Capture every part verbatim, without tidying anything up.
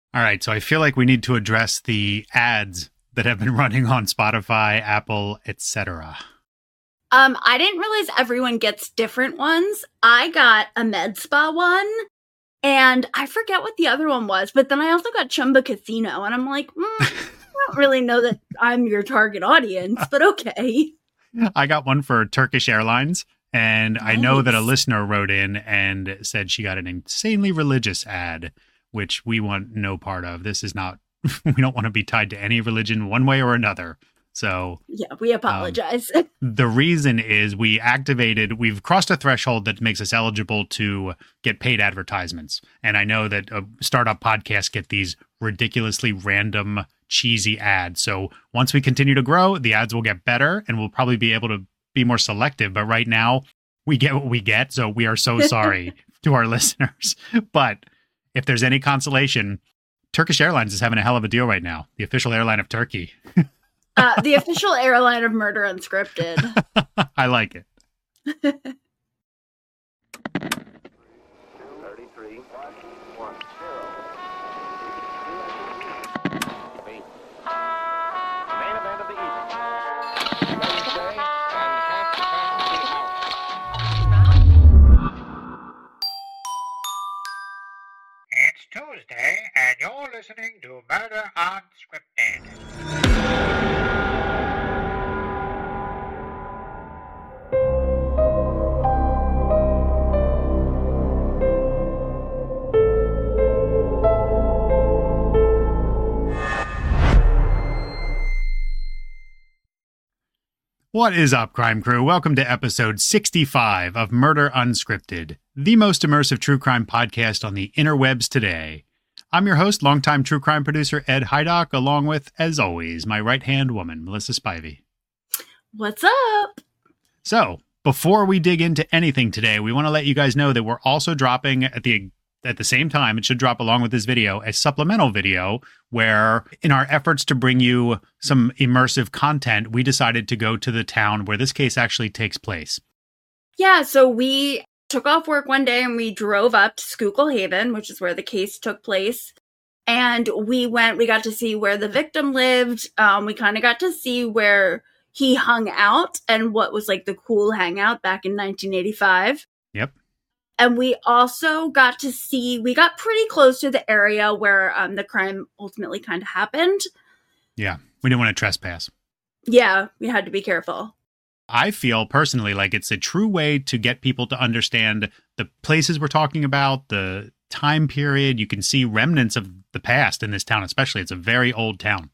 All right, so I feel like we need to address the ads that have been running on Spotify, Apple, et cetera. Um, I didn't realize everyone gets different ones. I got a med spa one, and I forget what the other one was, but then I also got Chumba Casino, and I'm like, mm, I don't really know that I'm your target audience, but okay. I got one for Turkish Airlines, and nice. I know that a listener wrote in and said she got an insanely religious ad, which we want no part of. This is not, we don't want to be tied to any religion one way or another. So yeah, we apologize. Um, the reason is we activated, we've crossed a threshold that makes us eligible to get paid advertisements. And I know that uh, startup podcasts get these ridiculously random, cheesy ads. So once we continue to grow, the ads will get better and we'll probably be able to be more selective. But right now we get what we get. So we are so sorry to our listeners. But if there's any consolation, Turkish Airlines is having a hell of a deal right now. The official airline of Turkey. Uh, the official airline of Murder Unscripted. I like it. thirty-three, one, zero. Main event of the evening. Wednesday, It's Tuesday, and you're listening to Murder Unscripted. What is up, Crime Crew? Welcome to episode sixty-five of Murder Unscripted, the most immersive true crime podcast on the interwebs today. I'm your host, longtime true crime producer Ed Hydock, along with, as always, my right-hand woman, Melissa Spivey. What's up? So, before we dig into anything today, we want to let you guys know that we're also dropping at the at the same time, it should drop along with this video, a supplemental video where, in our efforts to bring you some immersive content, we decided to go to the town where this case actually takes place. Yeah, so we took off work one day and we drove up to Schuylkill Haven, which is where the case took place. And we went, we got to see where the victim lived. Um, we kind of got to see where he hung out and what was like the cool hangout back in nineteen eighty-five. Yep. And we also got to see, we got pretty close to the area where um, the crime ultimately kind of happened. Yeah, we didn't want to trespass. Yeah, we had to be careful. I feel personally like it's a true way to get people to understand the places we're talking about, the time period. You can see remnants of the past in this town, especially. It's a very old town.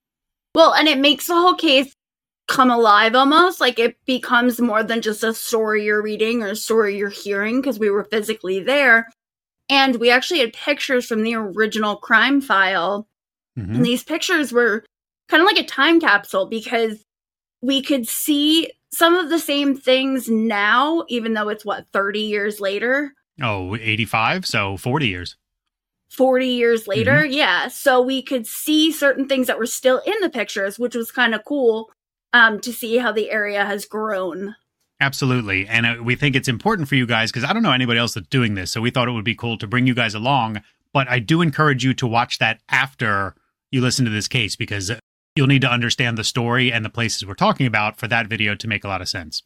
Well, and it makes the whole case come alive almost. Like it becomes more than just a story you're reading or a story you're hearing because we were physically there. And we actually had pictures from the original crime file. Mm-hmm. And these pictures were kind of like a time capsule because we could see some of the same things now, even though it's, what, thirty years later? Oh, eighty-five? So forty years. forty years later, mm-hmm. Yeah. So we could see certain things that were still in the pictures, which was kind of cool um, to see how the area has grown. Absolutely. And uh, we think it's important for you guys, because I don't know anybody else that's doing this, so we thought it would be cool to bring you guys along. But I do encourage you to watch that after you listen to this case, because you'll need to understand the story and the places we're talking about for that video to make a lot of sense.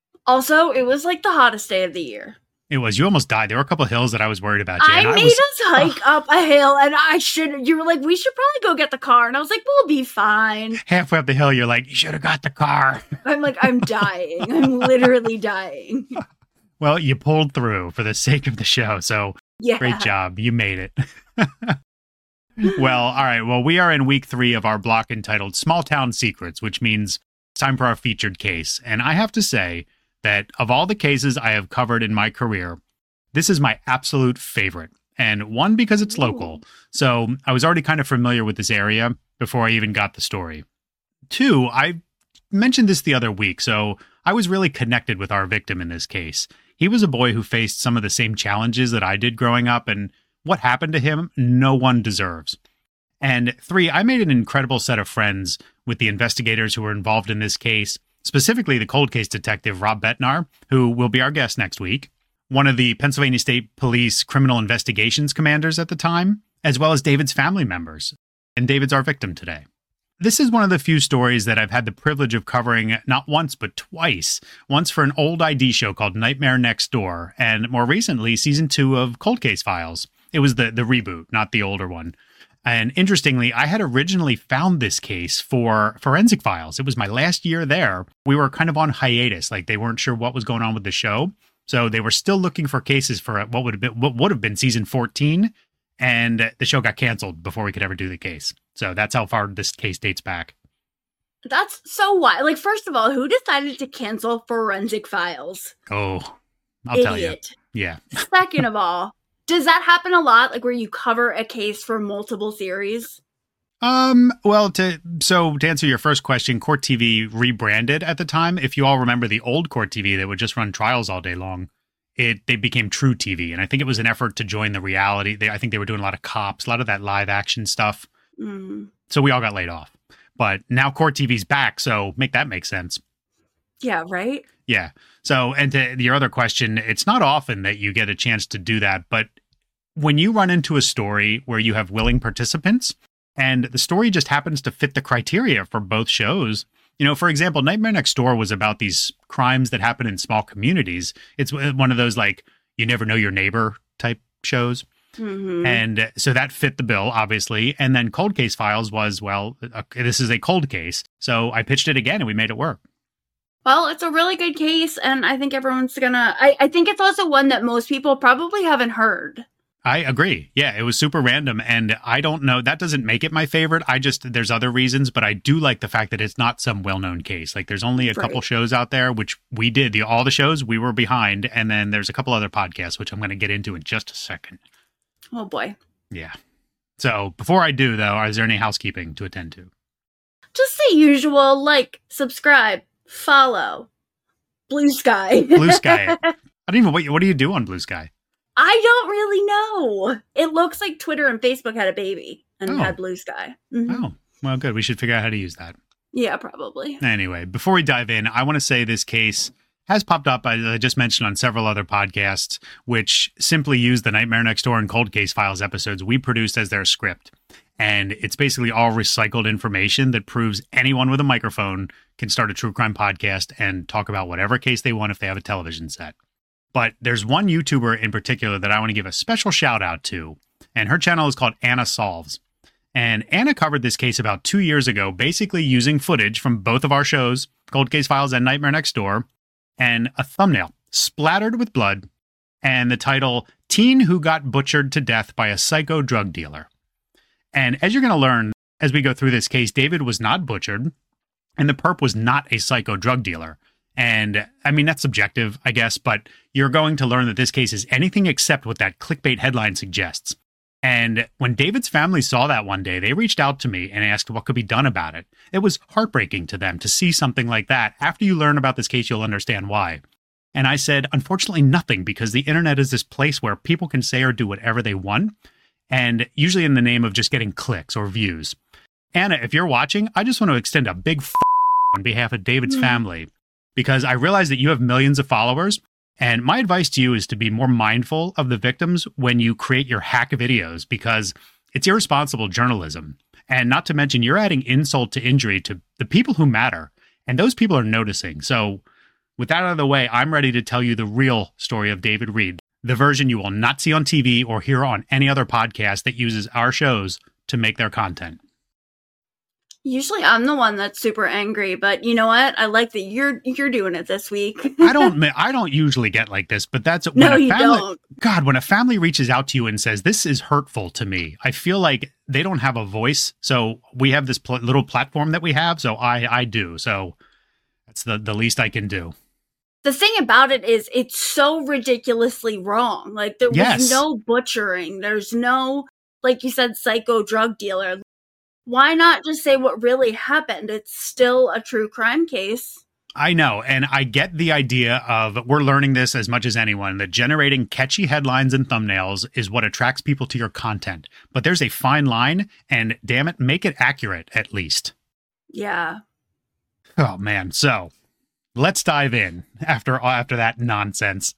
Also, it was like the hottest day of the year. It was. You almost died. There were a couple of hills that I was worried about. You, I made I was, us hike oh. up a hill, and I should. You were like, we should probably go get the car. And I was like, we'll be fine. Halfway up the hill, you're like, you should have got the car. I'm like, I'm dying. I'm literally dying. Well, you pulled through for the sake of the show. So yeah. Great job. You made it. Well, all right. Well, we are in week three of our block entitled Small Town Secrets, which means it's time for our featured case. And I have to say that of all the cases I have covered in my career, this is my absolute favorite. And one, because it's local. Ooh. So I was already kind of familiar with this area before I even got the story. Two, I mentioned this the other week, so I was really connected with our victim in this case. He was a boy who faced some of the same challenges that I did growing up, and what happened to him, no one deserves. And three, I made an incredible set of friends with the investigators who were involved in this case, specifically the cold case detective, Rob Betnar, who will be our guest next week, one of the Pennsylvania State Police criminal investigations commanders at the time, as well as David's family members. And David's our victim today. This is one of the few stories that I've had the privilege of covering not once, but twice. Once for an old I D show called Nightmare Next Door, and more recently, season two of Cold Case Files. It was the, the reboot, not the older one. And interestingly, I had originally found this case for Forensic Files. It was my last year there. We were kind of on hiatus, like they weren't sure what was going on with the show. So they were still looking for cases for what would have been, what would have been season fourteen. And the show got canceled before we could ever do the case. So that's how far this case dates back. That's so wild. Like, first of all, who decided to cancel Forensic Files? Oh, I'll Idiot. tell you. Yeah. Second of all, does that happen a lot? Like where you cover a case for multiple series? Um, well, to so to answer your first question, Court T V rebranded at the time. If you all remember the old Court T V that would just run trials all day long, it they became True T V. And I think it was an effort to join the reality. They, I think they were doing a lot of cops, a lot of that live action stuff. Mm. So we all got laid off. But now Court T V's back, so make that make sense. Yeah, right? Yeah. So, and to your other question, it's not often that you get a chance to do that. But when you run into a story where you have willing participants and the story just happens to fit the criteria for both shows, you know, for example, Nightmare Next Door was about these crimes that happen in small communities. It's one of those like you never know your neighbor type shows. Mm-hmm. And so that fit the bill, obviously. And then Cold Case Files was, well, uh, this is a cold case. So I pitched it again and we made it work. Well, it's a really good case. And I think everyone's gonna, I, I think it's also one that most people probably haven't heard. I agree. Yeah, it was super random. And I don't know, that doesn't make it my favorite. I just, there's other reasons, but I do like the fact that it's not some well-known case. Like there's only a Right. couple shows out there, which we did. The, all the shows we were behind. And then there's a couple other podcasts, which I'm going to get into in just a second. Oh boy. Yeah. So before I do, though, is there any housekeeping to attend to? Just the usual, like, subscribe, follow, Blue Sky. Blue Sky. I don't even, what, what do you do on Blue Sky? I don't really know. It looks like Twitter and Facebook had a baby and Oh. had Blue Sky. Mhm. Oh, well, good. We should figure out how to use that. Yeah, probably. Anyway, before we dive in, I want to say this case has popped up, as I just mentioned, on several other podcasts, which simply use the Nightmare Next Door and Cold Case Files episodes we produced as their script. And it's basically all recycled information that proves anyone with a microphone can start a true crime podcast and talk about whatever case they want if they have a television set. But there's one YouTuber in particular that I want to give a special shout out to, and her channel is called Anna Solves. And Anna covered this case about two years ago, basically using footage from both of our shows, Cold Case Files and Nightmare Next Door, and a thumbnail splattered with blood, and the title, Teen Who Got Butchered to Death by a Psycho Drug Dealer. And as you're going to learn as we go through this case, David was not butchered, and the perp was not a psycho drug dealer. And I mean, that's subjective, I guess, but you're going to learn that this case is anything except what that clickbait headline suggests. And when David's family saw that one day, they reached out to me and asked what could be done about it. It was heartbreaking to them to see something like that. After you learn about this case, you'll understand why. And I said, unfortunately, nothing, because the internet is this place where people can say or do whatever they want, and usually in the name of just getting clicks or views. Anna, if you're watching, I just want to extend a big f- on behalf of David's mm. family, because I realize that you have millions of followers. And my advice to you is to be more mindful of the victims when you create your hack videos, because it's irresponsible journalism. And not to mention, you're adding insult to injury to the people who matter. And those people are noticing. So with that out of the way, I'm ready to tell you the real story of David Reed, the version you will not see on T V or hear on any other podcast that uses our shows to make their content. Usually I'm the one that's super angry, but you know what? I like that you're you're doing it this week. I don't I don't usually get like this, but that's when no, a you family, don't. God, when a family reaches out to you and says, this is hurtful to me, I feel like they don't have a voice. So we have this pl- little platform that we have. So I, I do. So that's the, the least I can do. The thing about it is it's so ridiculously wrong. Like there was Yes. no butchering. There's no, like you said, psycho drug dealer. Why not just say what really happened? It's still a true crime case. I know. And I get the idea of, we're learning this as much as anyone, that generating catchy headlines and thumbnails is what attracts people to your content. But there's a fine line, and damn it, make it accurate at least. Yeah. Oh, man. So let's dive in after after that nonsense.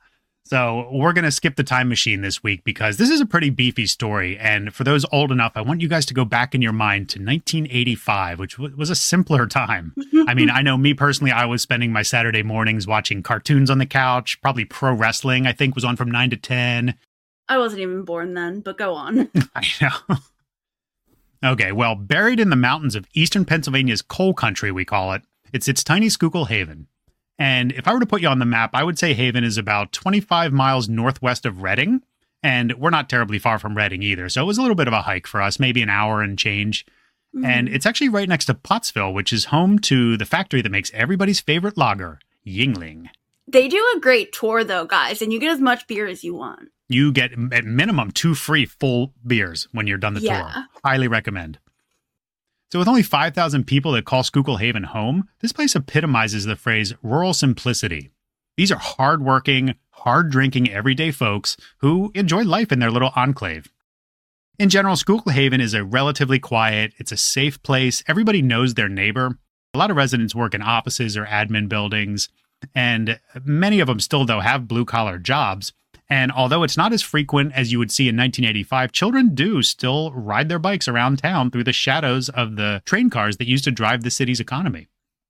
So we're going to skip the time machine this week because this is a pretty beefy story. And for those old enough, I want you guys to go back in your mind to nineteen eighty-five, which w- was a simpler time. I mean, I know me personally, I was spending my Saturday mornings watching cartoons on the couch, probably pro wrestling, I think was on from nine to ten. I wasn't even born then, but go on. I know. Okay, well, buried in the mountains of eastern Pennsylvania's coal country, we call it, it sits tiny Schuylkill Haven. And if I were to put you on the map, I would say Haven is about twenty-five miles northwest of Reading. And we're not terribly far from Reading either. So it was a little bit of a hike for us, maybe an hour and change. Mm-hmm. And it's actually right next to Pottsville, which is home to the factory that makes everybody's favorite lager, Yuengling. They do a great tour, though, guys, and you get as much beer as you want. You get, at minimum, two free full beers when you're done the yeah. tour. Highly recommend. So with only five thousand people that call Schuylkill Haven home, this place epitomizes the phrase rural simplicity. These are hardworking, hard-drinking, everyday folks who enjoy life in their little enclave. In general, Schuylkill Haven is a relatively quiet, it's a safe place, everybody knows their neighbor. A lot of residents work in offices or admin buildings, and many of them still, though, have blue-collar jobs. And although it's not as frequent as you would see in nineteen eighty-five, children do still ride their bikes around town through the shadows of the train cars that used to drive the city's economy.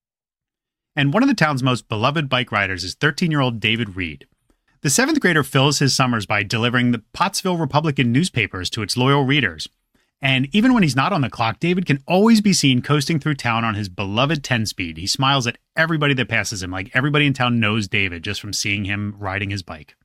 And one of the town's most beloved bike riders is thirteen-year-old David Reed. The seventh grader fills his summers by delivering the Pottsville Republican newspapers to its loyal readers. And even when he's not on the clock, David can always be seen coasting through town on his beloved ten-speed. He smiles at everybody that passes him, like everybody in town knows David just from seeing him riding his bike.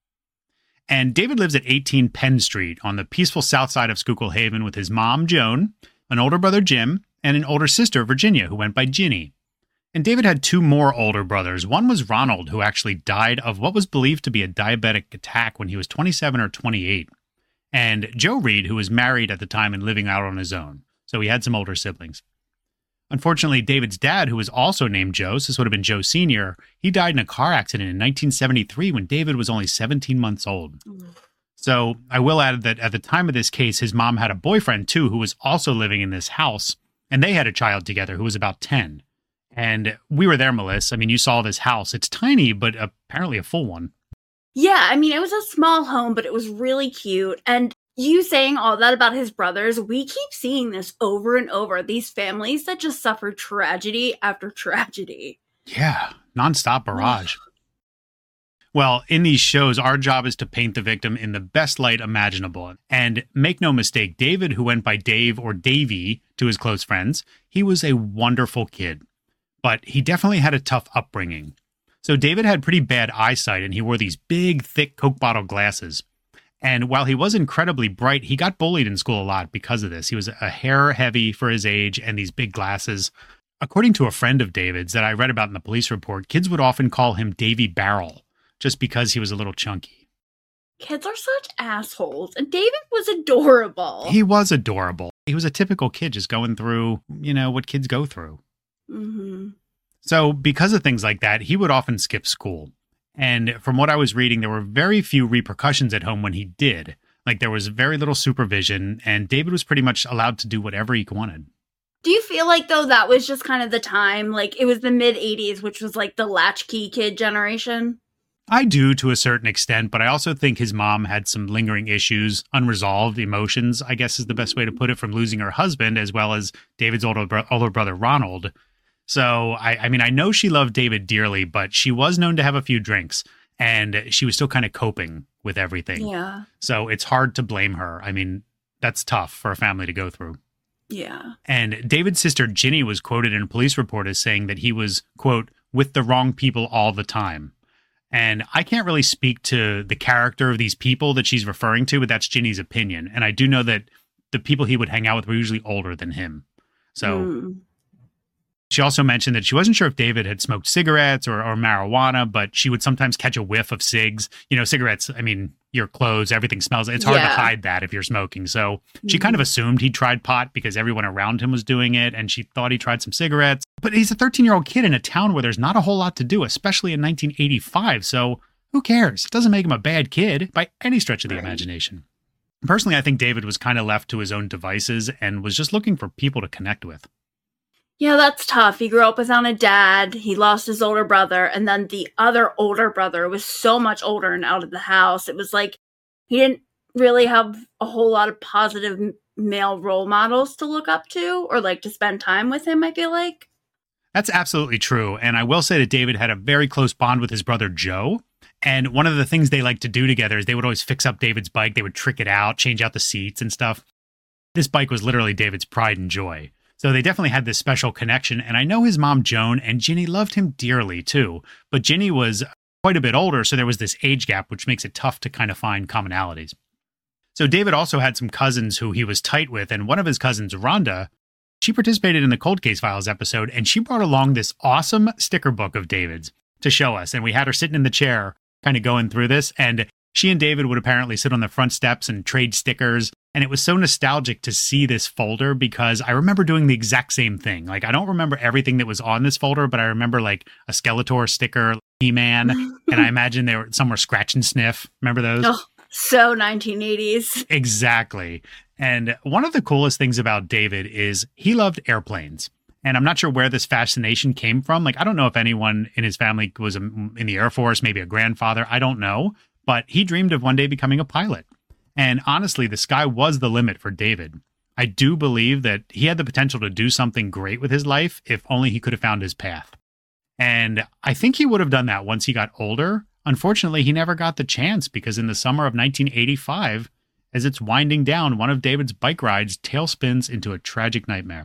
And David lives at eighteen Penn Street on the peaceful south side of Schuylkill Haven with his mom, Joan, an older brother, Jim, and an older sister, Virginia, who went by Ginny. And David had two more older brothers. One was Ronald, who actually died of what was believed to be a diabetic attack when he was twenty-seven or twenty-eight. And Joe Reed, who was married at the time and living out on his own. So he had some older siblings. Unfortunately, David's dad, who was also named Joe, so this would have been Joe Senior, he died in a car accident in nineteen seventy-three when David was only seventeen months old. Mm. So I will add that at the time of this case, his mom had a boyfriend, too, who was also living in this house, and they had a child together who was about ten. And we were there, Melissa. I mean, you saw this house. It's tiny, but apparently a full one. Yeah, I mean, it was a small home, but it was really cute. And you saying all that about his brothers, we keep seeing this over and over. These families that just suffer tragedy after tragedy. Yeah, nonstop barrage. Well, in these shows, our job is to paint the victim in the best light imaginable. And make no mistake, David, who went by Dave or Davey to his close friends, he was a wonderful kid. But he definitely had a tough upbringing. So David had pretty bad eyesight, and he wore these big, thick Coke bottle glasses. And while he was incredibly bright, he got bullied in school a lot because of this. He was a hair heavy for his age and these big glasses. According to a friend of David's that I read about in the police report, kids would often call him Davy Barrel just because he was a little chunky. Kids are such assholes. And David was adorable. He was adorable. He was a typical kid just going through, you know, what kids go through. Mm-hmm. So because of things like that, he would often skip school. And from what I was reading, there were very few repercussions at home when he did. Like, there was very little supervision, and David was pretty much allowed to do whatever he wanted. Do you feel like, though, that was just kind of the time? Like, it was the mid-eighties, which was like the latchkey kid generation? I do, to a certain extent, but I also think his mom had some lingering issues, unresolved emotions, I guess is the best way to put it, from losing her husband, as well as David's older, bro- older brother, Ronald. So, I, I mean, I know she loved David dearly, but she was known to have a few drinks, and she was still kind of coping with everything. Yeah. So it's hard to blame her. I mean, that's tough for a family to go through. Yeah. And David's sister, Ginny, was quoted in a police report as saying that he was, quote, with the wrong people all the time. And I can't really speak to the character of these people that she's referring to, but that's Ginny's opinion. And I do know that the people he would hang out with were usually older than him. So... Mm. She also mentioned that she wasn't sure if David had smoked cigarettes or, or marijuana, but she would sometimes catch a whiff of cigs. You know, cigarettes, I mean, your clothes, everything smells. It's hard yeah. to hide that if you're smoking. So mm-hmm. she kind of assumed he'd tried pot because everyone around him was doing it, and she thought he tried some cigarettes. But he's a thirteen-year-old kid in a town where there's not a whole lot to do, especially in nineteen eighty-five. So who cares? It doesn't make him a bad kid by any stretch of the right. imagination. Personally, I think David was kind of left to his own devices and was just looking for people to connect with. Yeah, that's tough. He grew up without a dad. He lost his older brother. And then the other older brother was so much older and out of the house. It was like he didn't really have a whole lot of positive m- male role models to look up to or like to spend time with him, I feel like. That's absolutely true. And I will say that David had a very close bond with his brother Joe. And one of the things they liked to do together is they would always fix up David's bike. They would trick it out, change out the seats and stuff. This bike was literally David's pride and joy. So they definitely had this special connection. And I know his mom, Joan, and Ginny loved him dearly too. But Ginny was quite a bit older, so there was this age gap, which makes it tough to kind of find commonalities. So David also had some cousins who he was tight with. And one of his cousins, Rhonda, she participated in the Cold Case Files episode, and she brought along this awesome sticker book of David's to show us. And we had her sitting in the chair kind of going through this. And she and David would apparently sit on the front steps and trade stickers. And it was so nostalgic to see this folder because I remember doing the exact same thing. Like, I don't remember everything that was on this folder, but I remember like a Skeletor sticker, He-Man, and I imagine they were somewhere Scratch and Sniff. Remember those? Oh, so nineteen eighties. Exactly. And one of the coolest things about David is he loved airplanes. And I'm not sure where this fascination came from. Like, I don't know if anyone in his family was in the Air Force, maybe a grandfather. I don't know. But he dreamed of one day becoming a pilot. And honestly, the sky was the limit for David. I do believe that he had the potential to do something great with his life if only he could have found his path. And I think he would have done that once he got older. Unfortunately, he never got the chance because in the summer of nineteen eighty-five, as it's winding down, one of David's bike rides tailspins into a tragic nightmare.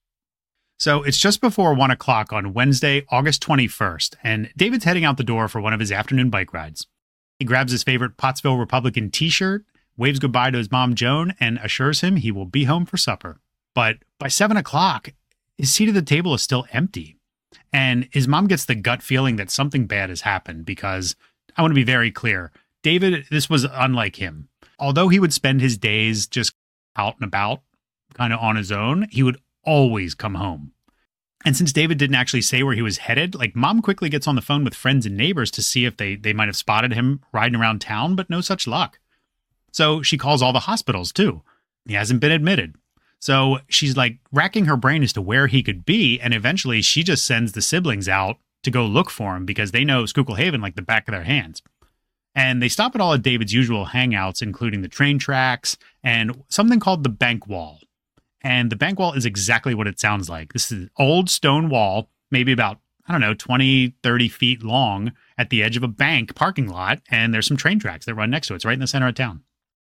So it's just before one o'clock on Wednesday, August twenty-first, and David's heading out the door for one of his afternoon bike rides. He grabs his favorite Pottsville Republican t-shirt, waves goodbye to his mom, Joan, and assures him he will be home for supper. But by seven o'clock, his seat at the table is still empty. And his mom gets the gut feeling that something bad has happened because, I want to be very clear, David, this was unlike him. Although he would spend his days just out and about, kind of on his own, he would always come home. And since David didn't actually say where he was headed, like mom quickly gets on the phone with friends and neighbors to see if they, they might have spotted him riding around town, but no such luck. So she calls all the hospitals too. He hasn't been admitted. So she's like racking her brain as to where he could be. And eventually she just sends the siblings out to go look for him because they know Schuylkill Haven like the back of their hands. And they stop at all of David's usual hangouts, including the train tracks and something called the bank wall. And the bank wall is exactly what it sounds like. This is an old stone wall, maybe about, I don't know, twenty, thirty feet long at the edge of a bank parking lot. And there's some train tracks that run next to it. It's right in the center of town.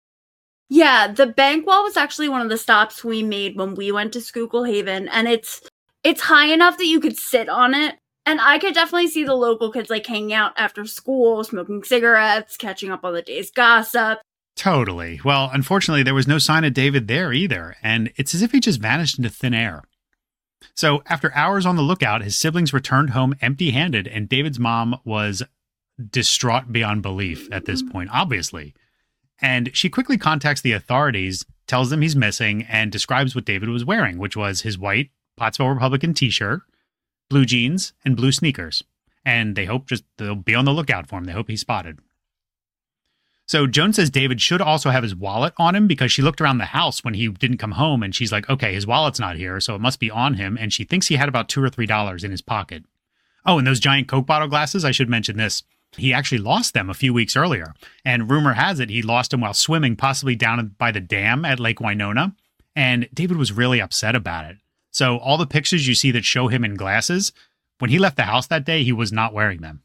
Yeah, the bank wall was actually one of the stops we made when we went to Schuylkill Haven. And it's it's high enough that you could sit on it. And I could definitely see the local kids like hanging out after school, smoking cigarettes, catching up on the day's gossip. Totally. Well, unfortunately, there was no sign of David there either, and it's as if he just vanished into thin air. So after hours on the lookout, his siblings returned home empty-handed, and David's mom was distraught beyond belief at this point, obviously. And she quickly contacts the authorities, tells them he's missing, and describes what David was wearing, which was his white Pottsville Republican t-shirt, blue jeans, and blue sneakers. And they hope just they'll be on the lookout for him. They hope he's spotted. So Joan says David should also have his wallet on him because she looked around the house when he didn't come home and she's like, okay, his wallet's not here, so it must be on him. And she thinks he had about two or three dollars in his pocket. Oh, and those giant Coke bottle glasses, I should mention this. He actually lost them a few weeks earlier. And rumor has it he lost them while swimming, possibly down by the dam at Lake Winona. And David was really upset about it. So all the pictures you see that show him in glasses, when he left the house that day, he was not wearing them.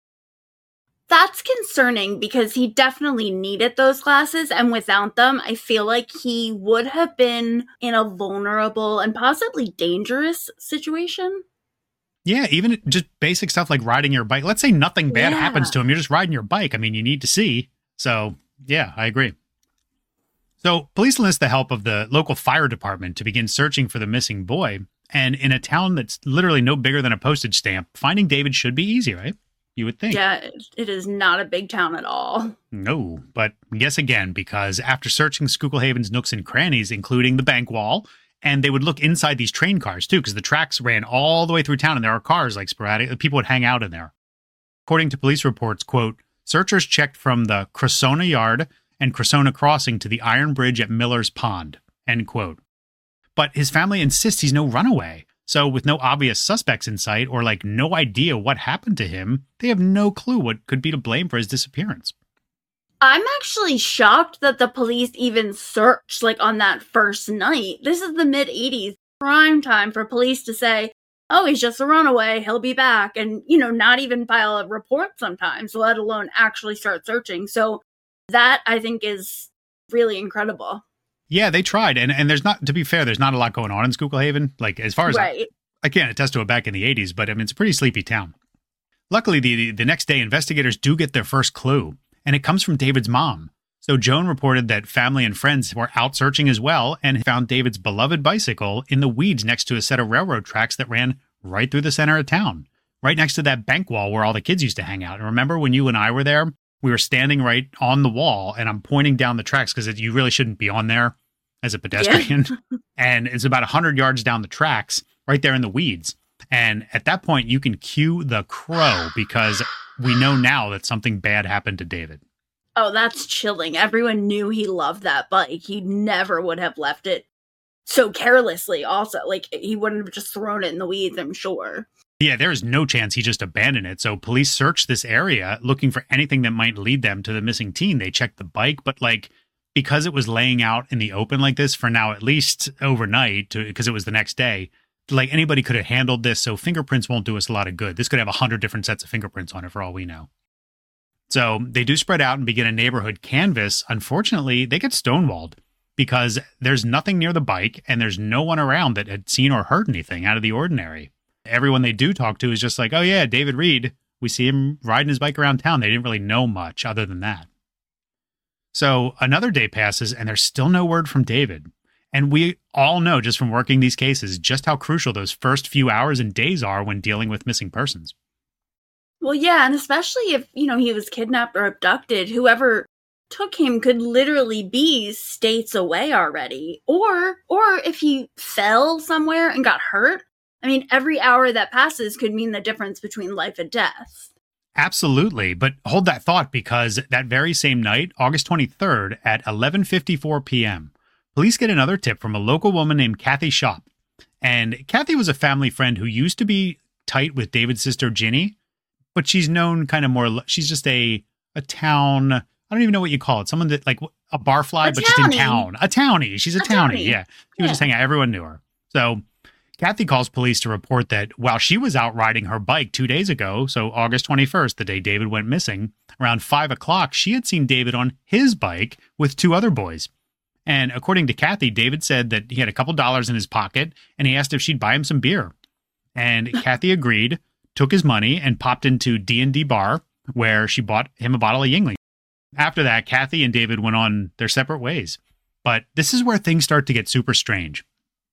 That's concerning because he definitely needed those glasses, and without them, I feel like he would have been in a vulnerable and possibly dangerous situation. Yeah, even just basic stuff like riding your bike. Let's say nothing bad Yeah. happens to him. You're just riding your bike. I mean, you need to see. So, yeah, I agree. So, police enlist the help of the local fire department to begin searching for the missing boy. And in a town that's literally no bigger than a postage stamp, finding David should be easy, right? You would think. Yeah, it is not a big town at all. No, but guess again, because after searching Schuylkill Haven's nooks and crannies, including the bank wall, and they would look inside these train cars too, because the tracks ran all the way through town and there are cars like sporadic, people would hang out in there. According to police reports, quote, searchers checked from the Cressona Yard and Cressona Crossing to the Iron Bridge at Miller's Pond, end quote. But his family insists he's no runaway. So with no obvious suspects in sight or like no idea what happened to him, they have no clue what could be to blame for his disappearance. I'm actually shocked that the police even searched, like, on that first night. This is the mid-eighties, prime time for police to say, oh, he's just a runaway, he'll be back, and, you know, not even file a report sometimes, let alone actually start searching. So that, I think, is really incredible. Yeah, they tried, and, and there's not, to be fair, there's not a lot going on in Schuylkill Haven. Like, as far as right. I, I can't attest to it back in the eighties, but I mean, it's a pretty sleepy town. Luckily, the, the next day, investigators do get their first clue, and it comes from David's mom. So Joan reported that family and friends were out searching as well and found David's beloved bicycle in the weeds next to a set of railroad tracks that ran right through the center of town, right next to that bank wall where all the kids used to hang out. And remember when you and I were there, we were standing right on the wall and I'm pointing down the tracks because you really shouldn't be on there as a pedestrian. Yeah. And it's about one hundred yards down the tracks right there in the weeds. And at that point, you can cue the crow because we know now that something bad happened to David. Oh, that's chilling. Everyone knew he loved that bike. He never would have left it so carelessly also. Like, he wouldn't have just thrown it in the weeds, I'm sure. Yeah, there is no chance he just abandoned it. So police searched this area looking for anything that might lead them to the missing teen. They checked the bike, but like, because it was laying out in the open like this for now, at least overnight, because it was the next day, like anybody could have handled this. So fingerprints won't do us a lot of good. This could have a hundred different sets of fingerprints on it for all we know. So they do spread out and begin a neighborhood canvass. Unfortunately, they get stonewalled because there's nothing near the bike and there's no one around that had seen or heard anything out of the ordinary. Everyone they do talk to is just like, oh yeah, David Reed. We see him riding his bike around town. They didn't really know much other than that. So another day passes and there's still no word from David. And we all know just from working these cases just how crucial those first few hours and days are when dealing with missing persons. Well, yeah, and especially if, you know, he was kidnapped or abducted, whoever took him could literally be states away already. Or, or if he fell somewhere and got hurt, I mean, every hour that passes could mean the difference between life and death. Absolutely. But hold that thought because that very same night, August twenty-third at eleven fifty-four p.m., police get another tip from a local woman named Kathy Shop. And Kathy was a family friend who used to be tight with David's sister, Ginny. But she's known kind of more, she's just a a town, I don't even know what you call it. Someone that, like a barfly, a but townie. just in town. A townie. She's a, a townie. townie. Yeah. She yeah. was just hanging out. Everyone knew her. So Kathy calls police to report that while she was out riding her bike two days ago, so August twenty-first, the day David went missing, around five o'clock, she had seen David on his bike with two other boys. And according to Kathy, David said that he had a couple dollars in his pocket and he asked if she'd buy him some beer. And Kathy agreed, took his money and popped into D and D Bar, where she bought him a bottle of Yuengling. After that, Kathy and David went on their separate ways. But this is where things start to get super strange.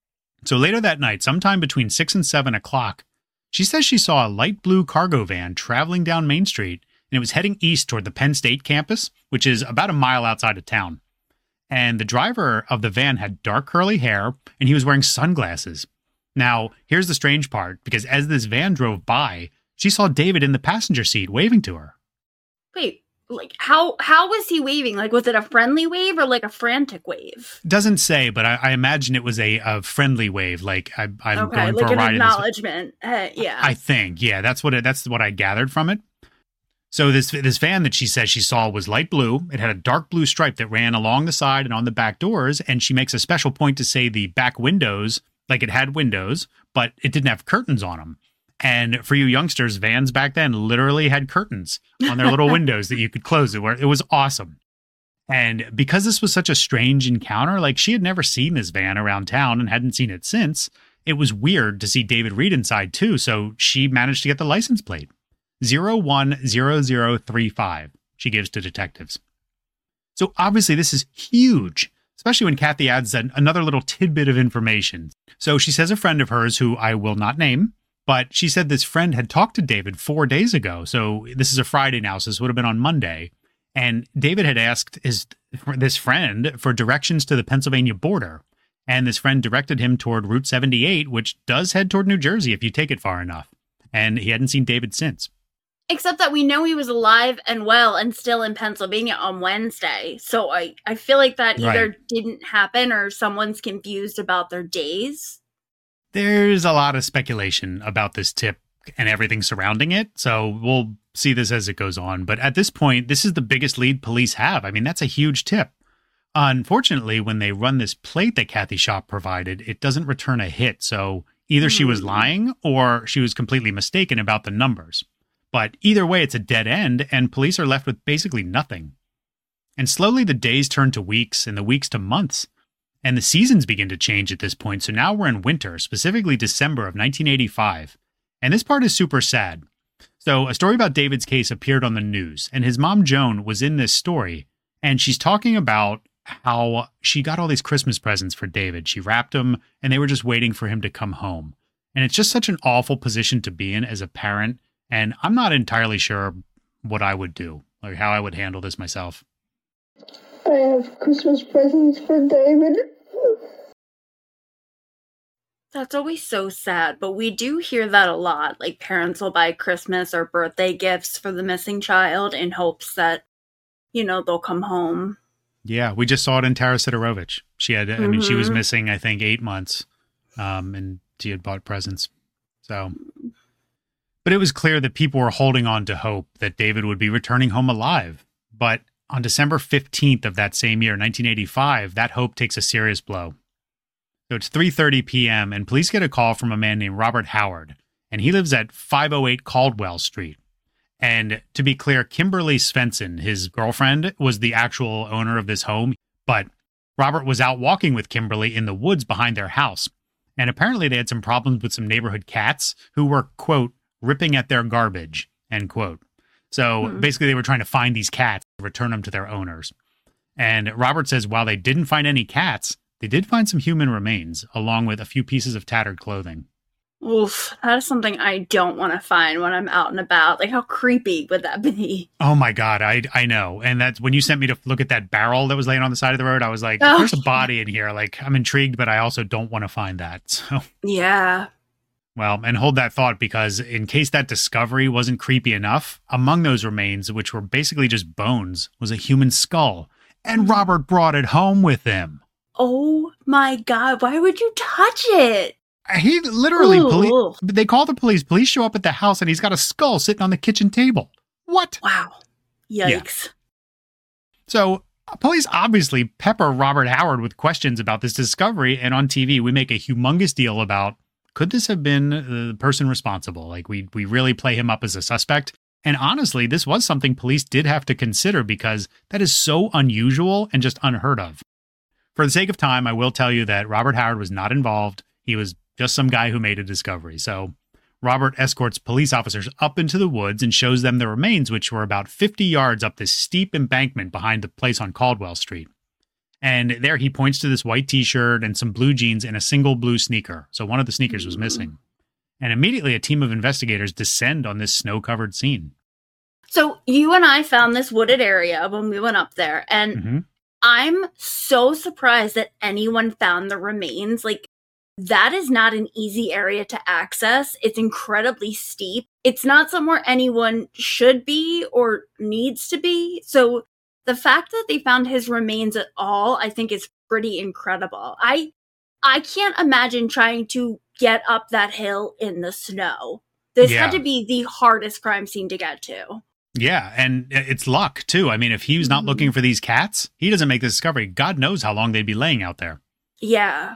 So later that night, sometime between six and seven o'clock, she says she saw a light blue cargo van traveling down Main Street, and it was heading east toward the Penn State campus, which is about a mile outside of town. And the driver of the van had dark curly hair, and he was wearing sunglasses. Now, here's the strange part, because as this van drove by, she saw David in the passenger seat waving to her. Wait, like, how how was he waving? Like, was it a friendly wave or, like, a frantic wave? Doesn't say, but I, I imagine it was a, a friendly wave, like, I, I'm okay, going like for a an ride. acknowledgement. Uh, yeah. I think, yeah, that's what it, that's what I gathered from it. So this this van that she says she saw was light blue. It had a dark blue stripe that ran along the side and on the back doors, and she makes a special point to say the back windows, like it had windows, but it didn't have curtains on them. And for you youngsters, vans back then literally had curtains on their little windows that you could close it, where it was awesome. And because this was such a strange encounter, like she had never seen this van around town and hadn't seen it since, it was weird to see David Reed inside too. So she managed to get the license plate. zero one zero zero three five, she gives to detectives. So obviously this is huge, especially when Kathy adds an, another little tidbit of information. So she says a friend of hers, who I will not name, but she said this friend had talked to David four days ago. So this is a Friday now, so this would have been on Monday. And David had asked his this friend for directions to the Pennsylvania border. And this friend directed him toward Route seventy-eight, which does head toward New Jersey if you take it far enough. And he hadn't seen David since. Except that we know he was alive and well and still in Pennsylvania on Wednesday. So I, I feel like that either right. didn't happen or someone's confused about their days. There's a lot of speculation about this tip and everything surrounding it, so we'll see this as it goes on. But at this point, this is the biggest lead police have. I mean, that's a huge tip. Unfortunately, when they run this plate that Kathy Shop provided, it doesn't return a hit, so either she was lying or she was completely mistaken about the numbers. But either way, it's a dead end, and police are left with basically nothing. And slowly the days turn to weeks, and the weeks to months. And the seasons begin to change at this point, so now we're in winter, specifically December of nineteen eighty-five. And this part is super sad. So a story about David's case appeared on the news, and his mom, Joan, was in this story, and she's talking about how she got all these Christmas presents for David. She wrapped them, and they were just waiting for him to come home. And it's just such an awful position to be in as a parent, and I'm not entirely sure what I would do, or how I would handle this myself. I have Christmas presents for David. That's always so sad, but we do hear that a lot. Like, parents will buy Christmas or birthday gifts for the missing child in hopes that, you know, they'll come home. Yeah, we just saw it in Tara Sidorovich. She had, mm-hmm. I mean, she was missing, I think, eight months, um, and she had bought presents. So, but it was clear that people were holding on to hope that David would be returning home alive. But on December fifteenth of that same year, nineteen eighty-five, that hope takes a serious blow. So it's three thirty p.m., and police get a call from a man named Robert Howard, and he lives at five oh eight Caldwell Street. And to be clear, Kimberly Svensson, his girlfriend, was the actual owner of this home, but Robert was out walking with Kimberly in the woods behind their house. And apparently they had some problems with some neighborhood cats who were, quote, ripping at their garbage, end quote. So mm-hmm. basically they were trying to find these cats, return them to their owners. And Robert says while they didn't find any cats, they did find some human remains, along with a few pieces of tattered clothing. Oof, that is something I don't want to find when I'm out and about. Like, how creepy would that be? Oh my God, I I know. And that's when you sent me to look at that barrel that was laying on the side of the road, I was like, oh, there's a body in here. Like, I'm intrigued, but I also don't want to find that. So yeah. Well, and hold that thought, because in case that discovery wasn't creepy enough, among those remains, which were basically just bones, was a human skull. And Robert brought it home with him. Oh my God, why would you touch it? He literally, poli- they call the police. Police show up at the house, and he's got a skull sitting on the kitchen table. What? Wow. Yikes. Yeah. So police obviously pepper Robert Howard with questions about this discovery, and on T V, we make a humongous deal about, could this have been the person responsible? Like, we we really play him up as a suspect. And honestly, this was something police did have to consider, because that is so unusual and just unheard of. For the sake of time, I will tell you that Robert Howard was not involved. He was just some guy who made a discovery. So Robert escorts police officers up into the woods and shows them the remains, which were about fifty yards up this steep embankment behind the place on Caldwell Street. And there he points to this white t-shirt and some blue jeans and a single blue sneaker. So one of the sneakers was missing. And immediately a team of investigators descend on this snow-covered scene. So you and I found this wooded area when we went up there, and mm-hmm. I'm so surprised that anyone found the remains. Like, that is not an easy area to access. It's incredibly steep. It's not somewhere anyone should be or needs to be. So the fact that they found his remains at all, I think, is pretty incredible. I I can't imagine trying to get up that hill in the snow. This yeah. had to be the hardest crime scene to get to. Yeah, and it's luck, too. I mean, if he was not mm-hmm. looking for these cats, he doesn't make the discovery. God knows how long they'd be laying out there. Yeah.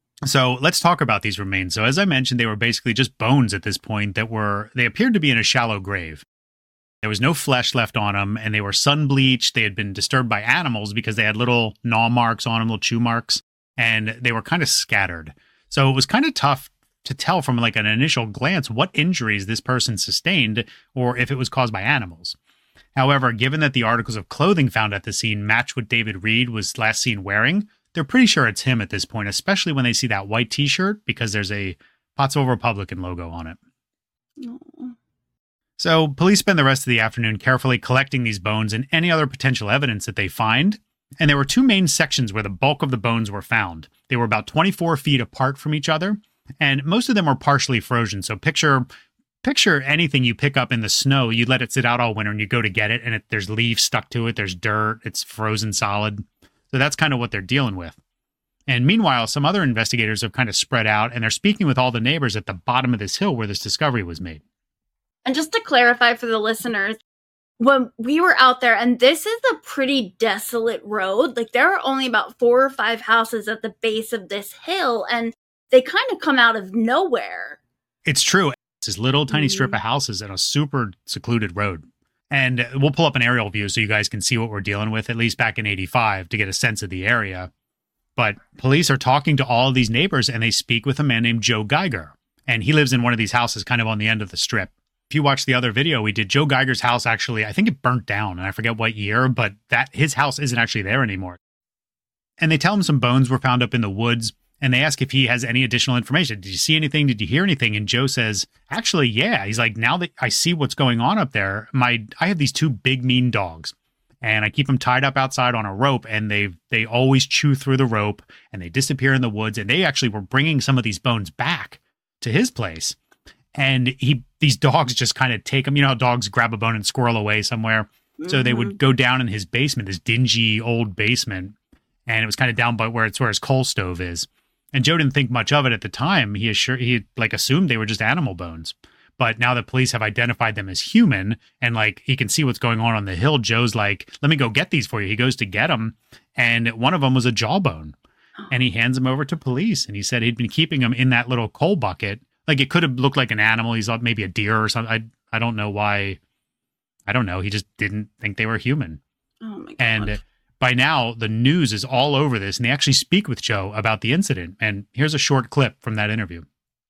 So let's talk about these remains. So as I mentioned, they were basically just bones at this point that were, they appeared to be in a shallow grave. There was no flesh left on them, and they were sun bleached. They had been disturbed by animals because they had little gnaw marks on them, little chew marks, and they were kind of scattered. So it was kind of tough to tell from like an initial glance what injuries this person sustained or if it was caused by animals. However, given that the articles of clothing found at the scene match what David Reed was last seen wearing, they're pretty sure it's him at this point, especially when they see that white t-shirt because there's a Pottsville Republican logo on it. Aww. So police spend the rest of the afternoon carefully collecting these bones and any other potential evidence that they find. And there were two main sections where the bulk of the bones were found. They were about twenty-four feet apart from each other, and most of them were partially frozen. So picture picture anything you pick up in the snow, you let it sit out all winter and you go to get it, and it, there's leaves stuck to it, there's dirt, it's frozen solid. So that's kind of what they're dealing with. And meanwhile, some other investigators have kind of spread out, and they're speaking with all the neighbors at the bottom of this hill where this discovery was made. And just to clarify for the listeners, when we were out there, and this is a pretty desolate road, like there are only about four or five houses at the base of this hill, and they kind of come out of nowhere. It's true. It's this little tiny strip Mm. of houses on a super secluded road. And we'll pull up an aerial view so you guys can see what we're dealing with, at least back in eighty-five, to get a sense of the area. But police are talking to all of these neighbors, and they speak with a man named Joe Geiger. And he lives in one of these houses kind of on the end of the strip. If you watch the other video we did, Joe Geiger's house actually, I think it burnt down, and I forget what year, but that his house isn't actually there anymore. And they tell him some bones were found up in the woods, and they ask if he has any additional information. Did you see anything? Did you hear anything? And Joe says, actually, yeah. He's like, now that I see what's going on up there, my I have these two big mean dogs, and I keep them tied up outside on a rope, and they they always chew through the rope, and they disappear in the woods, and they actually were bringing some of these bones back to his place. And he these dogs just kind of take them. You know how dogs grab a bone and squirrel away somewhere? Mm-hmm. So they would go down in his basement, this dingy old basement, and it was kind of down by where it's where his coal stove is. And Joe didn't think much of it at the time. He assured, he like assumed they were just animal bones. But now that police have identified them as human, and like he can see what's going on on the hill, Joe's like, let me go get these for you. He goes to get them, and one of them was a jawbone. And he hands them over to police. And he said he'd been keeping them in that little coal bucket. Like it could have looked like an animal. He's maybe a deer or something. I I don't know why. I don't know. He just didn't think they were human. Oh my God. And by now, the news is all over this, and they actually speak with Joe about the incident. And here's a short clip from that interview.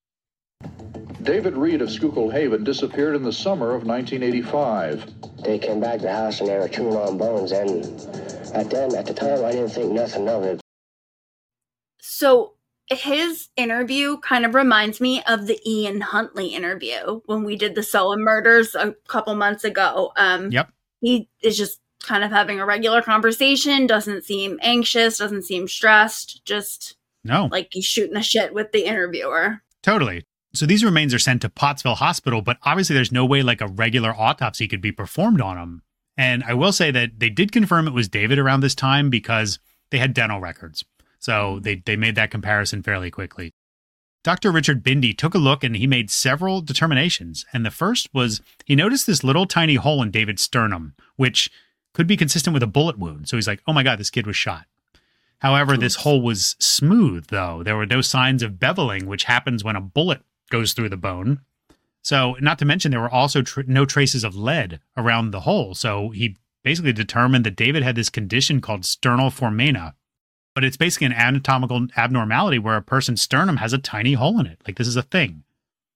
David Reed of Schuylkill Haven disappeared in the summer of nineteen eighty-five. They came back to the house and they were chewing on bones, and at then, at the time, I didn't think nothing of it. So his interview kind of reminds me of the Ian Huntley interview when we did the Soa murders a couple months ago. Um, Yep. He is just kind of having a regular conversation, doesn't seem anxious, doesn't seem stressed, just No. like he's shooting the shit with the interviewer. Totally. So these remains are sent to Pottsville Hospital, but obviously there's no way like a regular autopsy could be performed on them. And I will say that they did confirm it was David around this time because they had dental records. So they, they made that comparison fairly quickly. Doctor Richard Bindi took a look and he made several determinations. And the first was he noticed this little tiny hole in David's sternum, which could be consistent with a bullet wound. So he's like, oh my God, this kid was shot. However, this hole was smooth, though. There were no signs of beveling, which happens when a bullet goes through the bone. So not to mention, there were also tr- no traces of lead around the hole. So he basically determined that David had this condition called sternal formana. But it's basically an anatomical abnormality where a person's sternum has a tiny hole in it. Like this is a thing.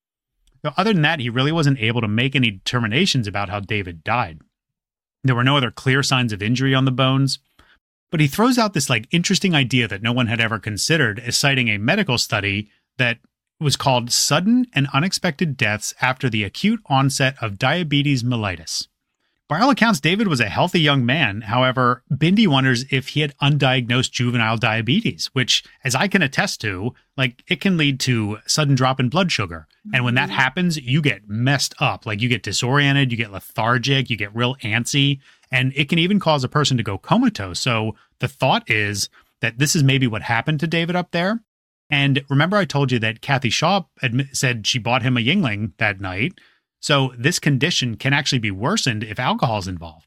So other than that, he really wasn't able to make any determinations about how David died. There were no other clear signs of injury on the bones. But he throws out this like interesting idea that no one had ever considered as citing a medical study that was called Sudden and Unexpected Deaths After the Acute Onset of Diabetes Mellitus. By all accounts, David was a healthy young man. However, Bindi wonders if he had undiagnosed juvenile diabetes, which, as I can attest to, like it can lead to sudden drop in blood sugar. And when that happens, you get messed up. Like you get disoriented, you get lethargic, you get real antsy, and it can even cause a person to go comatose. So the thought is that this is maybe what happened to David up there. And remember I told you that Kathy Shaw admit, said she bought him a Yingling that night. So this condition can actually be worsened if alcohol is involved.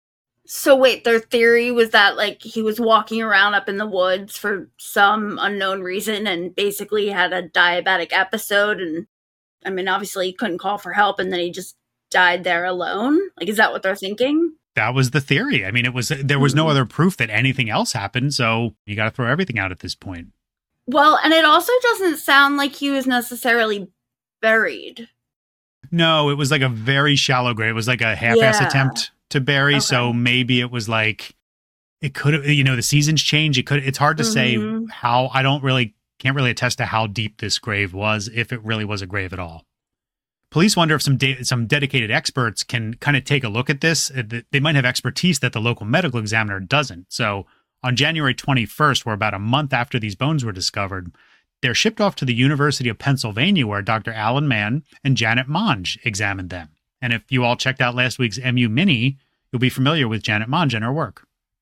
So wait, their theory was that like he was walking around up in the woods for some unknown reason and basically had a diabetic episode. And I mean, obviously he couldn't call for help and then he just died there alone. Like, is that what they're thinking? That was the theory. I mean, it was there was no other proof that anything else happened. So you got to throw everything out at this point. Well, and it also doesn't sound like he was necessarily buried. No, it was like a very shallow grave. It was like a half-ass Yeah. attempt to bury. Okay. So maybe it was like, it could have, you know, the seasons change. It could, it's hard to Mhm. say how, I don't really, can't really attest to how deep this grave was, if it really was a grave at all. Police wonder if some de- some dedicated experts can kind of take a look at this. They might have expertise that the local medical examiner doesn't. So on January twenty-first, we're about a month after these bones were discovered, they're shipped off to the University of Pennsylvania, where Doctor Alan Mann and Janet Monge examined them. And if you all checked out last week's M U Mini, you'll be familiar with Janet Monge and her work.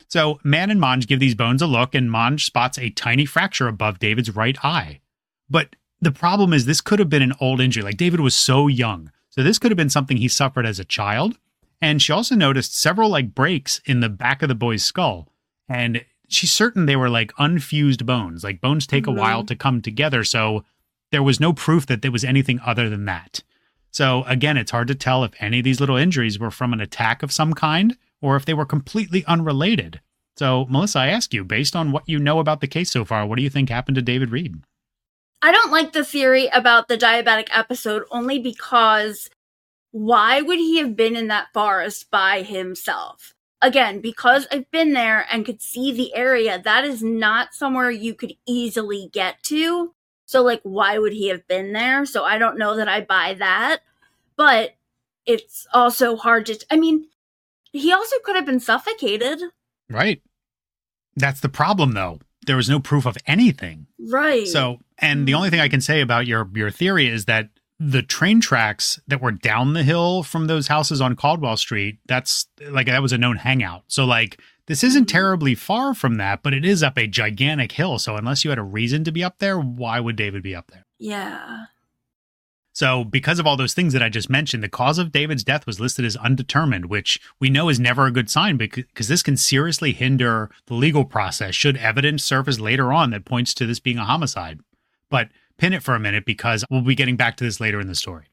So Man and Monge give these bones a look, and Monge spots a tiny fracture above David's right eye. But the problem is this could have been an old injury. Like, David was so young. So this could have been something he suffered as a child. And she also noticed several like breaks in the back of the boy's skull. And she's certain they were like unfused bones. Like, bones take mm-hmm. a while to come together. So there was no proof that there was anything other than that. So again, it's hard to tell if any of these little injuries were from an attack of some kind or if they were completely unrelated. So, Melissa, I ask you, based on what you know about the case so far, what do you think happened to David Reed? I don't like the theory about the diabetic episode only because why would he have been in that forest by himself? Again, because I've been there and could see the area, that is not somewhere you could easily get to. So, like, why would he have been there? So I don't know that I buy that. But it's also hard to... T- I mean, he also could have been suffocated. Right. That's the problem, though. There was no proof of anything. Right. So, and the only thing I can say about your, your theory is that the train tracks that were down the hill from those houses on Caldwell Street, that's like, that was a known hangout. So like, this isn't terribly far from that, but it is up a gigantic hill. So unless you had a reason to be up there, why would David be up there? Yeah. So because of all those things that I just mentioned, the cause of David's death was listed as undetermined, which we know is never a good sign because this can seriously hinder the legal process should evidence surface later on that points to this being a homicide. But pin it for a minute because we'll be getting back to this later in the story.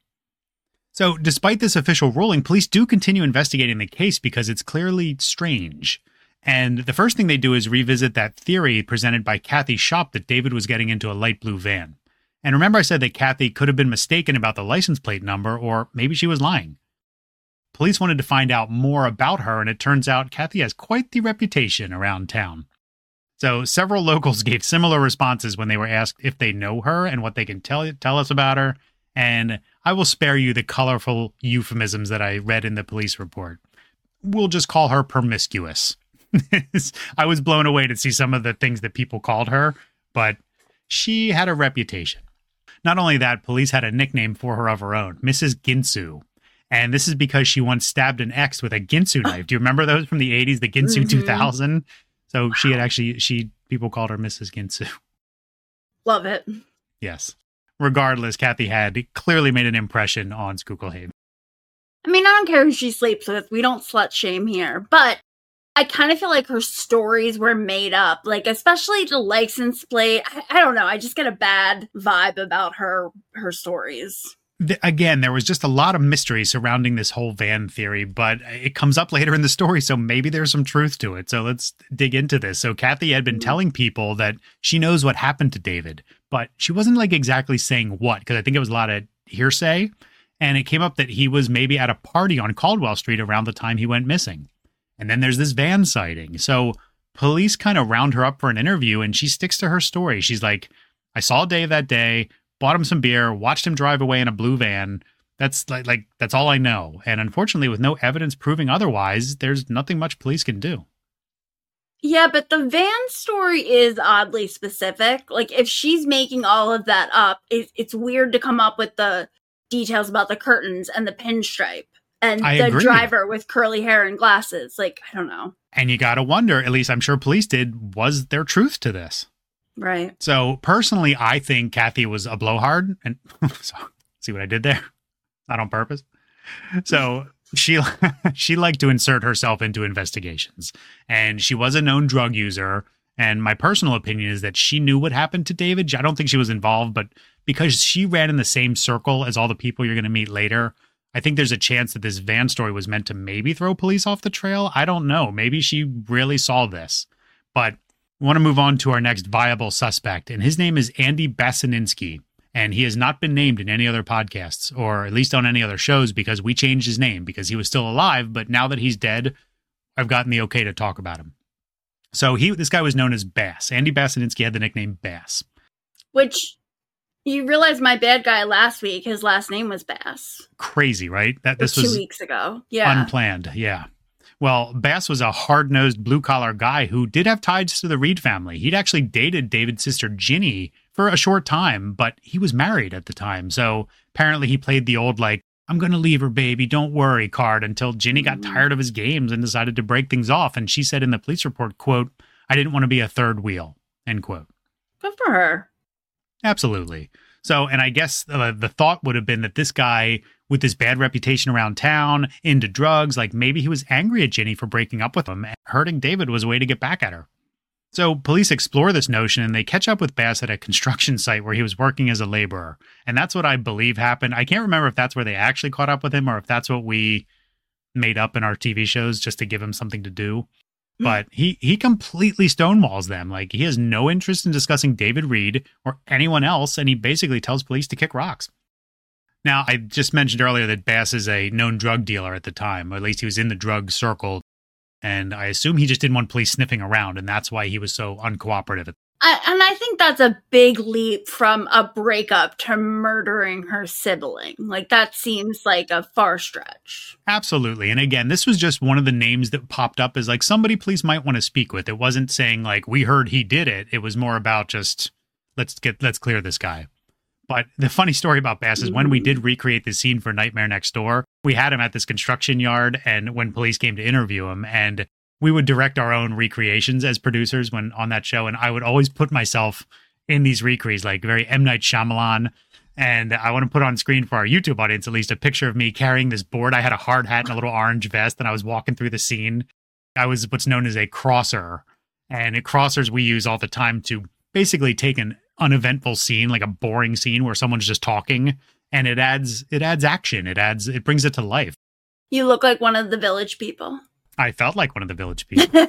So despite this official ruling, police do continue investigating the case because it's clearly strange. And the first thing they do is revisit that theory presented by Kathy Shop that David was getting into a light blue van. And remember I said that Kathy could have been mistaken about the license plate number, or maybe she was lying. Police wanted to find out more about her, and it turns out Kathy has quite the reputation around town. So several locals gave similar responses when they were asked if they know her and what they can tell tell us about her. And I will spare you the colorful euphemisms that I read in the police report. We'll just call her promiscuous. I was blown away to see some of the things that people called her, but she had a reputation. Not only that, police had a nickname for her of her own, Missus Ginsu. And this is because she once stabbed an ex with a Ginsu knife. Do you remember those from the eighties, the Ginsu mm-hmm. two thousand? So wow. she had actually, she people called her Missus Ginsu. Love it. Yes. Regardless, Kathy had clearly made an impression on Schuylkill Haven. I mean, I don't care who she sleeps with. We don't slut shame here. But I kind of feel like her stories were made up. Like, especially the license plate. I, I don't know. I just get a bad vibe about her, her stories. Again, there was just a lot of mystery surrounding this whole van theory, but it comes up later in the story, so maybe there's some truth to it. So let's dig into this. So Kathy had been mm-hmm. telling people that she knows what happened to David, but she wasn't like exactly saying what, because I think it was a lot of hearsay. And it came up that he was maybe at a party on Caldwell Street around the time he went missing. And then there's this van sighting. So police kind of round her up for an interview, and she sticks to her story. She's like, I saw Dave that day, bought him some beer, watched him drive away in a blue van. That's like, like that's all I know. And unfortunately, with no evidence proving otherwise, there's nothing much police can do. Yeah, but the van story is oddly specific. Like, if she's making all of that up, it, it's weird to come up with the details about the curtains and the pinstripe and I the agree. driver with curly hair and glasses. Like, I don't know. And you got to wonder, at least I'm sure police did, was there truth to this? Right. So personally, I think Kathy was a blowhard. And so, see what I did there? Not on purpose. So she she liked to insert herself into investigations. And she was a known drug user. And my personal opinion is that she knew what happened to David. I don't think she was involved, but because she ran in the same circle as all the people you're going to meet later, I think there's a chance that this van story was meant to maybe throw police off the trail. I don't know. Maybe she really saw this. But we want to move on to our next viable suspect, and his name is Andy Basaninsky, and he has not been named in any other podcasts, or at least on any other shows, because we changed his name because he was still alive, but now that he's dead, I've gotten the okay to talk about him. So he, this guy was known as Bass. Andy Basaninsky had the nickname Bass. Which, you realize my bad guy last week, his last name was Bass. Crazy, right? That this two was weeks ago. Yeah. Unplanned, yeah. Well, Bass was a hard-nosed, blue-collar guy who did have ties to the Reed family. He'd actually dated David's sister Ginny for a short time, but he was married at the time. So apparently he played the old, like, I'm going to leave her, baby, don't worry card until Ginny got Mm-hmm. tired of his games and decided to break things off. And she said in the police report, quote, I didn't want to be a third wheel, end quote. Good for her. Absolutely. So, and I guess uh, the thought would have been that this guy with this bad reputation around town, into drugs, like maybe he was angry at Ginny for breaking up with him, and hurting David was a way to get back at her. So police explore this notion and they catch up with Bass at a construction site where he was working as a laborer. And that's what I believe happened. I can't remember if that's where they actually caught up with him or if that's what we made up in our T V shows just to give him something to do. But he he completely stonewalls them. Like, he has no interest in discussing David Reed or anyone else, and he basically tells police to kick rocks. Now, I just mentioned earlier that Bass is a known drug dealer at the time, or at least he was in the drug circle, and I assume he just didn't want police sniffing around, and that's why he was so uncooperative. I, and I think that's a big leap from a breakup to murdering her sibling. Like, that seems like a far stretch. Absolutely. And again, this was just one of the names that popped up as like somebody police might want to speak with. It wasn't saying like, we heard he did it. It was more about just, let's get, let's clear this guy. But the funny story about Bass is when we did recreate the scene for Nightmare Next Door, we had him at this construction yard, and when police came to interview him, and we would direct our own recreations as producers when on that show. And I would always put myself in these recreations, like very M. Night Shyamalan. And I want to put on screen for our YouTube audience, at least a picture of me carrying this board. I had a hard hat and a little orange vest, and I was walking through the scene. I was what's known as a crosser. And at crossers we use all the time to basically take an uneventful scene, like a boring scene where someone's just talking, and it adds, it adds action. It adds, it brings it to life. You look like one of the Village people. I felt like one of the Village people.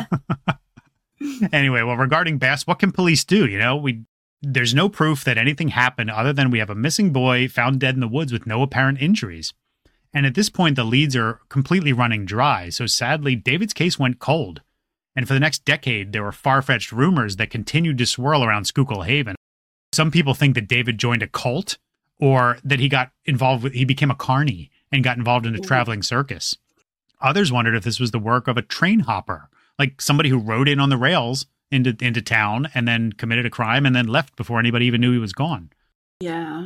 Anyway, well, regarding Bass, what can police do? You know, we there's no proof that anything happened other than we have a missing boy found dead in the woods with no apparent injuries. And at this point, the leads are completely running dry. So sadly, David's case went cold. And for the next decade, there were far-fetched rumors that continued to swirl around Schuylkill Haven. Some people think that David joined a cult, or that he got involved with, he became a carny and got involved in a traveling circus. Others wondered if this was the work of a train hopper, like somebody who rode in on the rails into into town and then committed a crime and then left before anybody even knew he was gone. Yeah.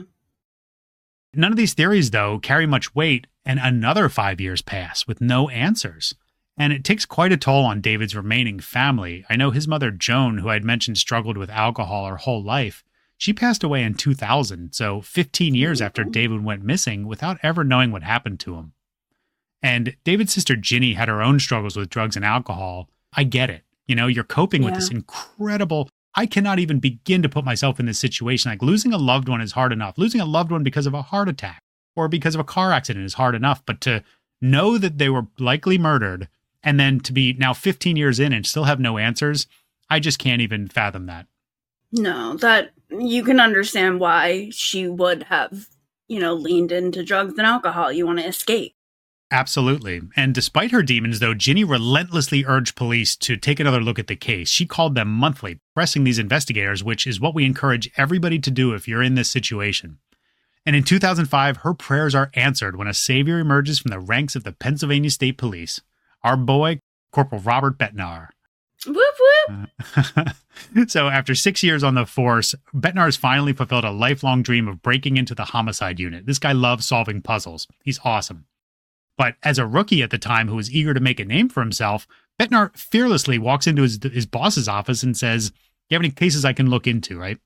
None of these theories, though, carry much weight, and another five years pass with no answers. And it takes quite a toll on David's remaining family. I know his mother, Joan, who I'd mentioned struggled with alcohol her whole life, she passed away in two thousand, so fifteen years after David went missing without ever knowing what happened to him. And David's sister Ginny had her own struggles with drugs and alcohol. I get it. You know, you're coping with Yeah. this incredible, I cannot even begin to put myself in this situation. Like, losing a loved one is hard enough. Losing a loved one because of a heart attack or because of a car accident is hard enough. But to know that they were likely murdered and then to be now fifteen years in and still have no answers, I just can't even fathom that. No, that you can understand why she would have, you know, leaned into drugs and alcohol. You want to escape. Absolutely. And despite her demons, though, Ginny relentlessly urged police to take another look at the case. She called them monthly, pressing these investigators, which is what we encourage everybody to do if you're in this situation. And in two thousand five, her prayers are answered when a savior emerges from the ranks of the Pennsylvania State Police. Our boy, Corporal Robert Betnar. Whoop, whoop. Uh, so after six years on the force, Betnar has finally fulfilled a lifelong dream of breaking into the homicide unit. This guy loves solving puzzles. He's awesome. But as a rookie at the time who was eager to make a name for himself, Betnar fearlessly walks into his, his boss's office and says, "Do you have any cases I can look into," right?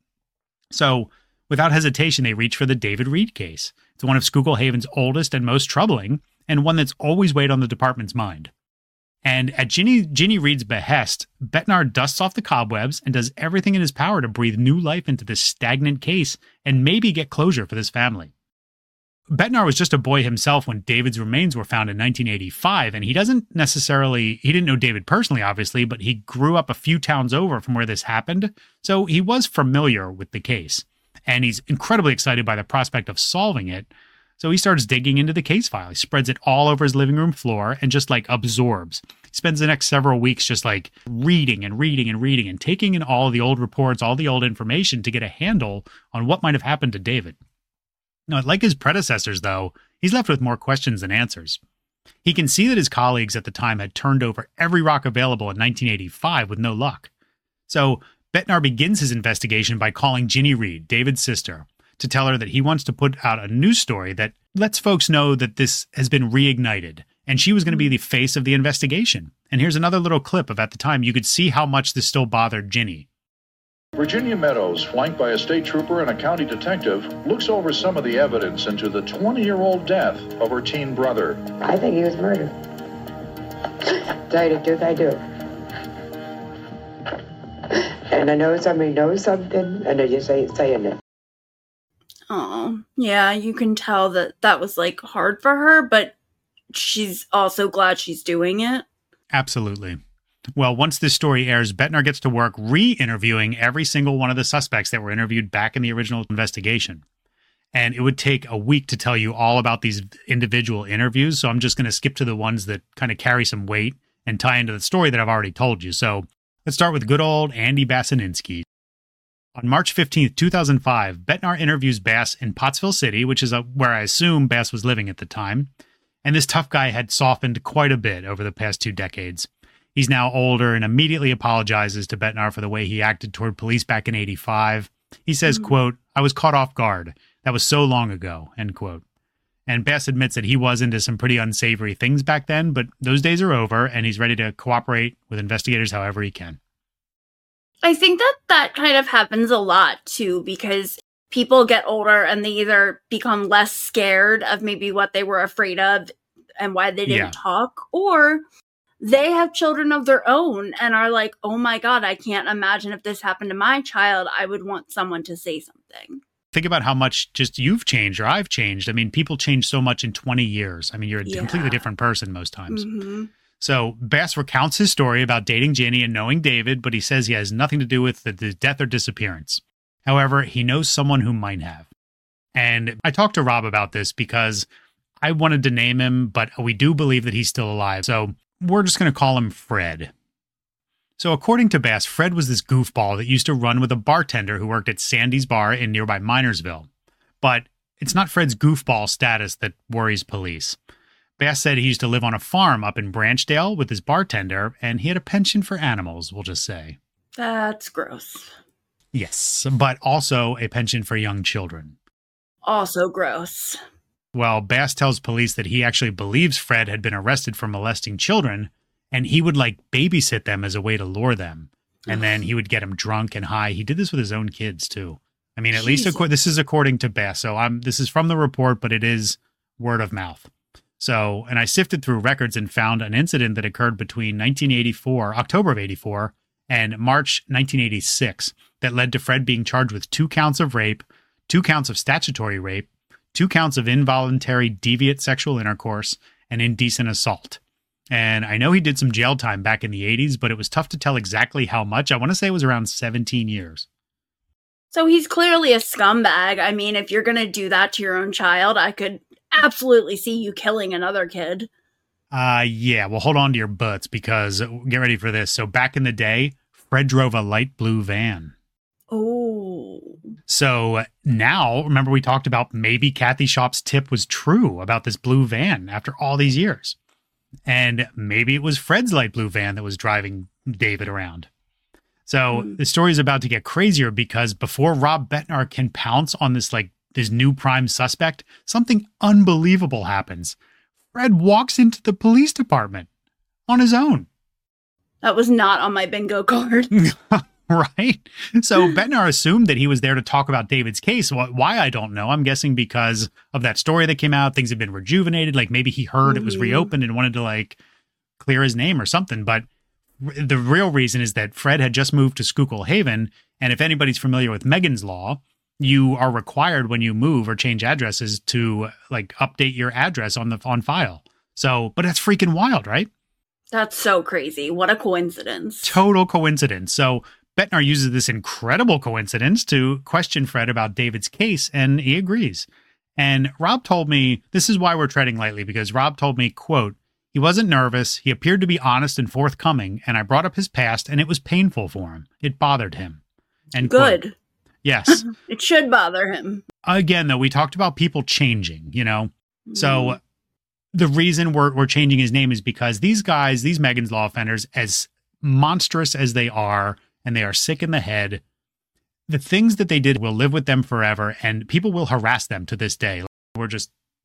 So without hesitation, they reach for the David Reed case. It's one of Schuylkill Haven's oldest and most troubling, and one that's always weighed on the department's mind. And at Ginny, Ginny Reed's behest, Betnar dusts off the cobwebs and does everything in his power to breathe new life into this stagnant case and maybe get closure for this family. Betnar was just a boy himself when David's remains were found in nineteen eighty-five, and he doesn't necessarily, he didn't know David personally, obviously, but he grew up a few towns over from where this happened, so he was familiar with the case. And he's incredibly excited by the prospect of solving it, so he starts digging into the case file. He spreads it all over his living room floor and just like absorbs. He spends the next several weeks just like reading and reading and reading and taking in all the old reports, all the old information to get a handle on what might have happened to David. Now, like his predecessors, though, he's left with more questions than answers. He can see that his colleagues at the time had turned over every rock available in nineteen eighty-five with no luck. So Betnar begins his investigation by calling Ginny Reed, David's sister, to tell her that he wants to put out a news story that lets folks know that this has been reignited, and she was going to be the face of the investigation. And here's another little clip of at the time. You could see how much this still bothered Ginny. Virginia Meadows, flanked by a state trooper and a county detective, looks over some of the evidence into the twenty-year-old death of her teen brother. I think he was murdered. Tell you the truth, I do. And I know somebody knows something, and they're just ain't saying it. Oh, yeah, you can tell that that was, like, hard for her, but she's also glad she's doing it. Absolutely. Well, once this story airs, Bettner gets to work re-interviewing every single one of the suspects that were interviewed back in the original investigation. And it would take a week to tell you all about these individual interviews, so I'm just going to skip to the ones that kind of carry some weight and tie into the story that I've already told you. So let's start with good old Andy Bassininski. On March fifteenth, two thousand five, Bettner interviews Bass in Pottsville City, which is a, where I assume Bass was living at the time. And this tough guy had softened quite a bit over the past two decades. He's now older and immediately apologizes to Bettner for the way he acted toward police back in eighty-five. He says, mm-hmm. quote, "I was caught off guard. That was so long ago," end quote. And Bass admits that he was into some pretty unsavory things back then, but those days are over, and he's ready to cooperate with investigators however he can. I think that that kind of happens a lot, too, because people get older and they either become less scared of maybe what they were afraid of and why they didn't Yeah. talk, or they have children of their own and are like, oh my God, I can't imagine if this happened to my child, I would want someone to say something. Think about how much just you've changed or I've changed. I mean, people change so much in twenty years. I mean, you're a Yeah. completely different person most times. Mm-hmm. So Bass recounts his story about dating Ginny and knowing David, but he says he has nothing to do with the, the death or disappearance. However, he knows someone who might have. And I talked to Rob about this because I wanted to name him, but we do believe that he's still alive. So we're just going to call him Fred. So according to Bass, Fred was this goofball that used to run with a bartender who worked at Sandy's Bar in nearby Minersville. But it's not Fred's goofball status that worries police. Bass said he used to live on a farm up in Branchdale with his bartender, and he had a penchant for animals, we'll just say. That's gross. Yes, but also a penchant for young children. Also gross. Well, Bass tells police that he actually believes Fred had been arrested for molesting children, and he would like babysit them as a way to lure them. And then he would get them drunk and high. He did this with his own kids, too. I mean, at Jesus. least ac- this is according to Bass. So I'm this is from the report, but it is word of mouth. So, and I sifted through records and found an incident that occurred between nineteen eighty-four, October of eighty-four, and March nineteen eighty-six that led to Fred being charged with two counts of rape, two counts of statutory rape, two counts of involuntary deviant sexual intercourse, and indecent assault. And I know he did some jail time back in the eighties, but it was tough to tell exactly how much. I want to say it was around seventeen years. So he's clearly a scumbag. I mean, if you're going to do that to your own child, I could absolutely see you killing another kid. Uh, yeah, well, hold on to your butts because get ready for this. So back in the day, Fred drove a light blue van. Oh. So now, remember we talked about maybe Kathy Shop's tip was true about this blue van after all these years. And maybe it was Fred's light blue van that was driving David around. So mm. the story is about to get crazier because before Rob Bettner can pounce on this, like, this new prime suspect, something unbelievable happens. Fred walks into the police department on his own. That was not on my bingo card. Right? So Bettner assumed that he was there to talk about David's case. Why, I don't know. I'm guessing because of that story that came out, things have been rejuvenated. Like maybe he heard mm-hmm. it was reopened and wanted to like clear his name or something. But r- the real reason is that Fred had just moved to Schuylkill Haven. And if anybody's familiar with Megan's Law, you are required when you move or change addresses to like update your address on the on file. So, but that's freaking wild, right? That's so crazy. What a coincidence. Total coincidence. So Bettner uses this incredible coincidence to question Fred about David's case, and he agrees. And Rob told me, this is why we're treading lightly, because Rob told me, quote, he wasn't nervous, he appeared to be honest and forthcoming, and I brought up his past, and it was painful for him. It bothered him. And Good. Quote. Yes. It should bother him. Again, though, we talked about people changing, you know? Mm. So the reason we're, we're changing his name is because these guys, these Megan's Law offenders, as monstrous as they are, and they are sick in the head, the things that they did will live with them forever, and people will harass them to this day. We're just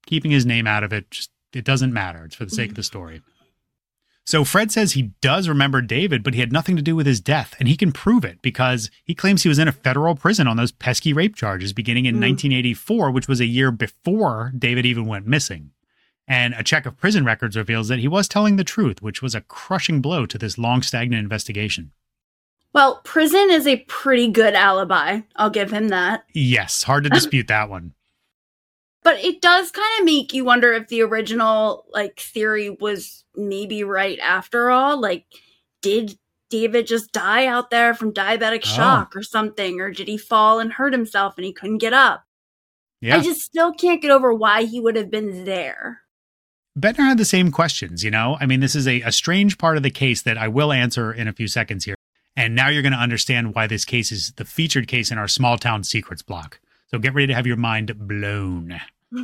keeping his name out of it. Just, it doesn't matter. It's for the sake of the story. So Fred says he does remember David, but he had nothing to do with his death, and he can prove it because he claims he was in a federal prison on those pesky rape charges beginning in mm. nineteen eighty-four, which was a year before David even went missing. And a check of prison records reveals that he was telling the truth, which was a crushing blow to this long stagnant investigation. Well, prison is a pretty good alibi. I'll give him that. Yes, hard to dispute that one. But it does kind of make you wonder if the original, like, theory was maybe right after all. Like, did David just die out there from diabetic oh. shock or something? Or did he fall and hurt himself and he couldn't get up? Yeah. I just still can't get over why he would have been there. Bettner had the same questions, you know? I mean, this is a, a strange part of the case that I will answer in a few seconds here. And now you're going to understand why this case is the featured case in our Small Town Secrets block. So get ready to have your mind blown.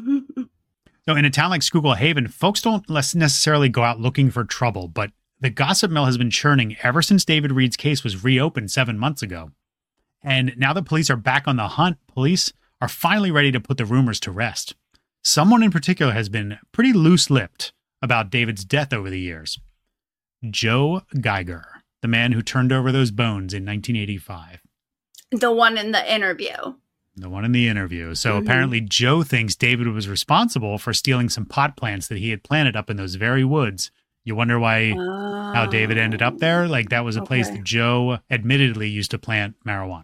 So in a town like Schuylkill Haven, folks don't necessarily go out looking for trouble, but the gossip mill has been churning ever since David Reed's case was reopened seven months ago. And now that police are back on the hunt, police are finally ready to put the rumors to rest. Someone in particular has been pretty loose-lipped about David's death over the years. Joe Geiger, the man who turned over those bones in nineteen eighty-five. The one in the interview. The one in the interview. So mm-hmm. apparently Joe thinks David was responsible for stealing some pot plants that he had planted up in those very woods. You wonder why, oh. how David ended up there? Like that was a okay. place that Joe admittedly used to plant marijuana.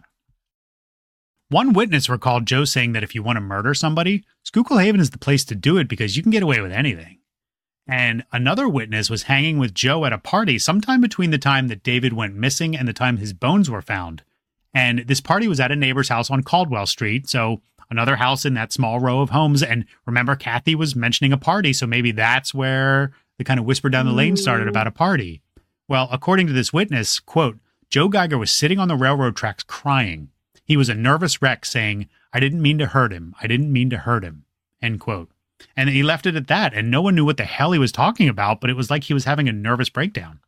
One witness recalled Joe saying that if you want to murder somebody, Schuylkill Haven is the place to do it because you can get away with anything. And another witness was hanging with Joe at a party sometime between the time that David went missing and the time his bones were found. And this party was at a neighbor's house on Caldwell Street, so another house in that small row of homes. And remember, Kathy was mentioning a party, so maybe that's where the kind of whisper down the lane started about a party. Well, according to this witness, quote, Joe Geiger was sitting on the railroad tracks crying. He was a nervous wreck saying, I didn't mean to hurt him. I didn't mean to hurt him, end quote. And he left it at that, and no one knew what the hell he was talking about, but it was like he was having a nervous breakdown.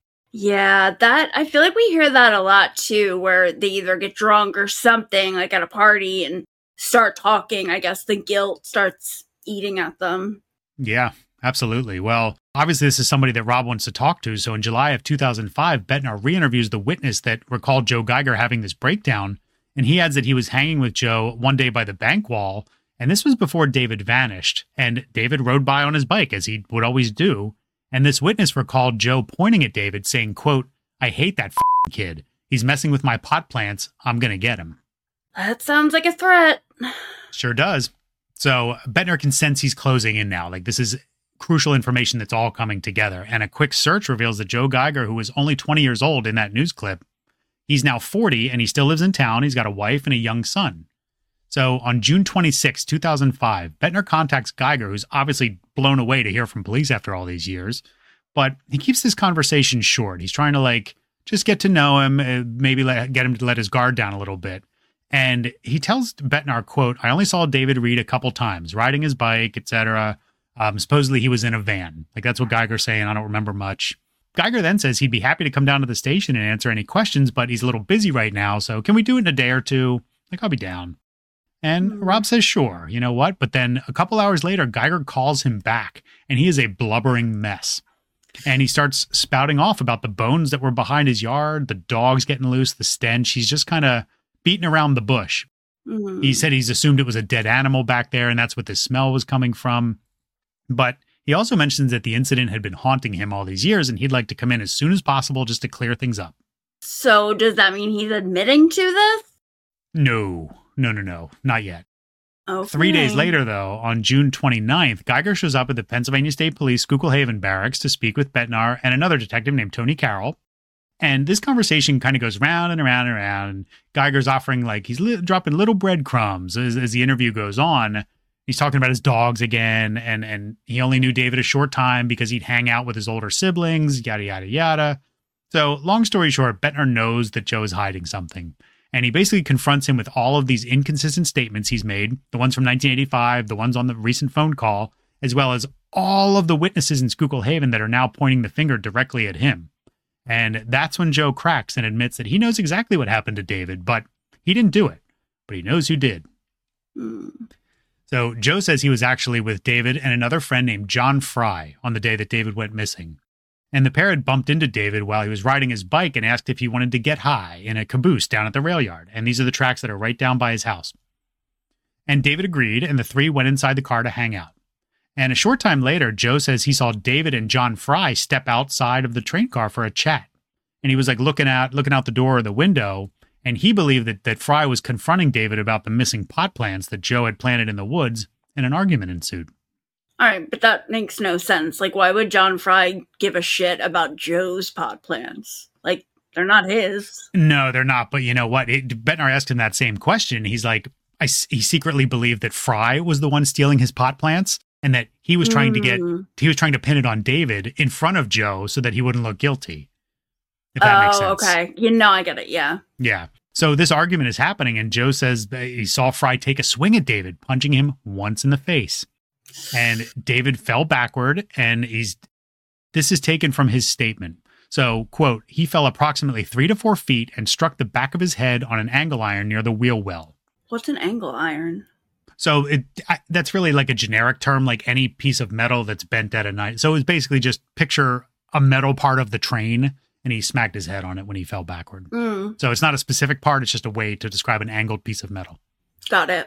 Yeah, that, I feel like we hear that a lot too, where they either get drunk or something, like at a party, and start talking. I guess the guilt starts eating at them. Yeah, absolutely. Well, obviously this is somebody that Rob wants to talk to, so in July of two thousand five, Bettner re-interviews the witness that recalled Joe Geiger having this breakdown, and he adds that he was hanging with Joe one day by the bank wall, and this was before David vanished, and David rode by on his bike, as he would always do. And this witness recalled Joe pointing at David saying, quote, I hate that f***ing kid. He's messing with my pot plants. I'm going to get him. That sounds like a threat. Sure does. So Bettner can sense he's closing in now. Like this is crucial information that's all coming together. And a quick search reveals that Joe Geiger, who was only twenty years old in that news clip, he's now forty and he still lives in town. He's got a wife and a young son. So on June twenty-sixth, two thousand five, Bettner contacts Geiger, who's obviously blown away to hear from police after all these years. But he keeps this conversation short. He's trying to like just get to know him, uh, maybe let, get him to let his guard down a little bit. And he tells Bettner, quote, I only saw David Reed a couple times, riding his bike, et cetera. Um, supposedly he was in a van. Like that's what Geiger's saying. I don't remember much. Geiger then says he'd be happy to come down to the station and answer any questions, but he's a little busy right now. So can we do it in a day or two? Like I'll be down. And Rob says, sure, you know what? But then a couple hours later, Geiger calls him back, and he is a blubbering mess. And he starts spouting off about the bones that were behind his yard, the dogs getting loose, the stench. He's just kind of beating around the bush. Mm-hmm. He said he's assumed it was a dead animal back there, and that's what the smell was coming from. But he also mentions that the incident had been haunting him all these years, and he'd like to come in as soon as possible just to clear things up. So does that mean he's admitting to this? No. No, no, no, not yet. Okay. Three days later, though, on June twenty-ninth, Geiger shows up at the Pennsylvania State Police Schuylkill Haven barracks to speak with Bettner and another detective named Tony Carroll. And this conversation kind of goes round and around and around. And Geiger's offering, like, he's li- dropping little breadcrumbs as, as the interview goes on. He's talking about his dogs again, and, and he only knew David a short time because he'd hang out with his older siblings, yada, yada, yada. So, long story short, Bettner knows that Joe is hiding something. And he basically confronts him with all of these inconsistent statements he's made, the ones from nineteen eighty-five, the ones on the recent phone call, as well as all of the witnesses in Schuylkill Haven that are now pointing the finger directly at him. And that's when Joe cracks and admits that he knows exactly what happened to David, but he didn't do it. But he knows who did. Mm. So Joe says he was actually with David and another friend named John Fry on the day that David went missing. And the pair had bumped into David while he was riding his bike and asked if he wanted to get high in a caboose down at the rail yard. And these are the tracks that are right down by his house. And David agreed, and the three went inside the car to hang out. And a short time later, Joe says he saw David and John Fry step outside of the train car for a chat. And he was like looking out, looking out the door or the window, and he believed that, that Fry was confronting David about the missing pot plants that Joe had planted in the woods, and an argument ensued. All right, but that makes no sense. Like, why would John Fry give a shit about Joe's pot plants? Like, they're not his. No, they're not. But you know what? It, Bettner asked him that same question. He's like, I, he secretly believed that Fry was the one stealing his pot plants, and that he was trying mm. to get, he was trying to pin it on David in front of Joe so that he wouldn't look guilty. If that oh, makes sense. Okay. You know, I get it. Yeah. Yeah. So this argument is happening, and Joe says he saw Fry take a swing at David, punching him once in the face. And David fell backward, and he's, this is taken from his statement. So, quote, he fell approximately three to four feet and struck the back of his head on an angle iron near the wheel well. What's an angle iron? So it I, that's really like a generic term, like any piece of metal that's bent at a knife. So it's basically just picture a metal part of the train, and he smacked his head on it when he fell backward. Mm. So it's not a specific part. It's just a way to describe an angled piece of metal. Got it.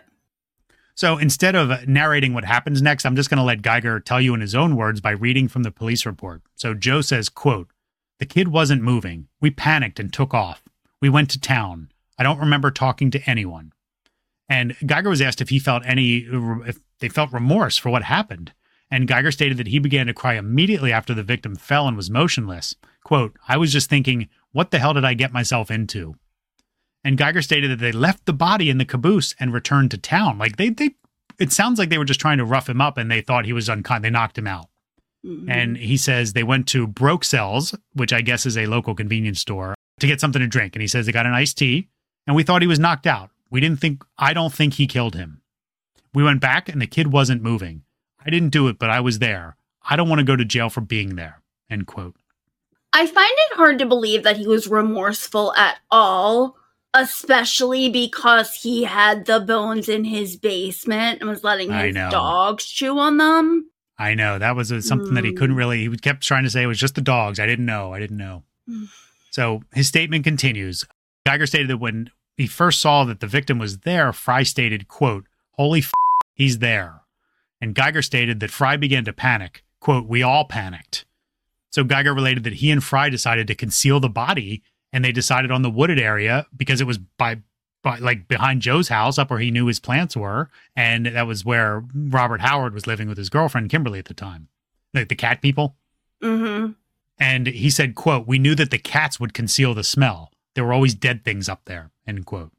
So instead of narrating what happens next, I'm just going to let Geiger tell you in his own words by reading from the police report. So Joe says, quote, the kid wasn't moving. We panicked and took off. We went to town. I don't remember talking to anyone. And Geiger was asked if he felt any, if they felt remorse for what happened. And Geiger stated that he began to cry immediately after the victim fell and was motionless. Quote, I was just thinking, what the hell did I get myself into? And Geiger stated that they left the body in the caboose and returned to town. Like they, they, it sounds like they were just trying to rough him up and they thought he was unkind. They knocked him out. Mm-hmm. And he says they went to Brokesells, which I guess is a local convenience store, to get something to drink. And he says they got an iced tea and we thought he was knocked out. We didn't think, I don't think he killed him. We went back and the kid wasn't moving. I didn't do it, but I was there. I don't want to go to jail for being there. End quote. I find it hard to believe that he was remorseful at all, especially because he had the bones in his basement and was letting his dogs chew on them. I know. That was a, something mm. that he couldn't really, he kept trying to say it was just the dogs. I didn't know. I didn't know. Mm. So his statement continues. Geiger stated that when he first saw that the victim was there, Fry stated, quote, holy f***, he's there. And Geiger stated that Fry began to panic. Quote, we all panicked. So Geiger related that he and Fry decided to conceal the body, and they decided on the wooded area because it was by, by like behind Joe's house, up where he knew his plants were, and that was where Robert Howard was living with his girlfriend Kimberly at the time, like the cat people. Mm-hmm. And he said, quote, we knew that the cats would conceal the smell. There were always dead things up there, end quote.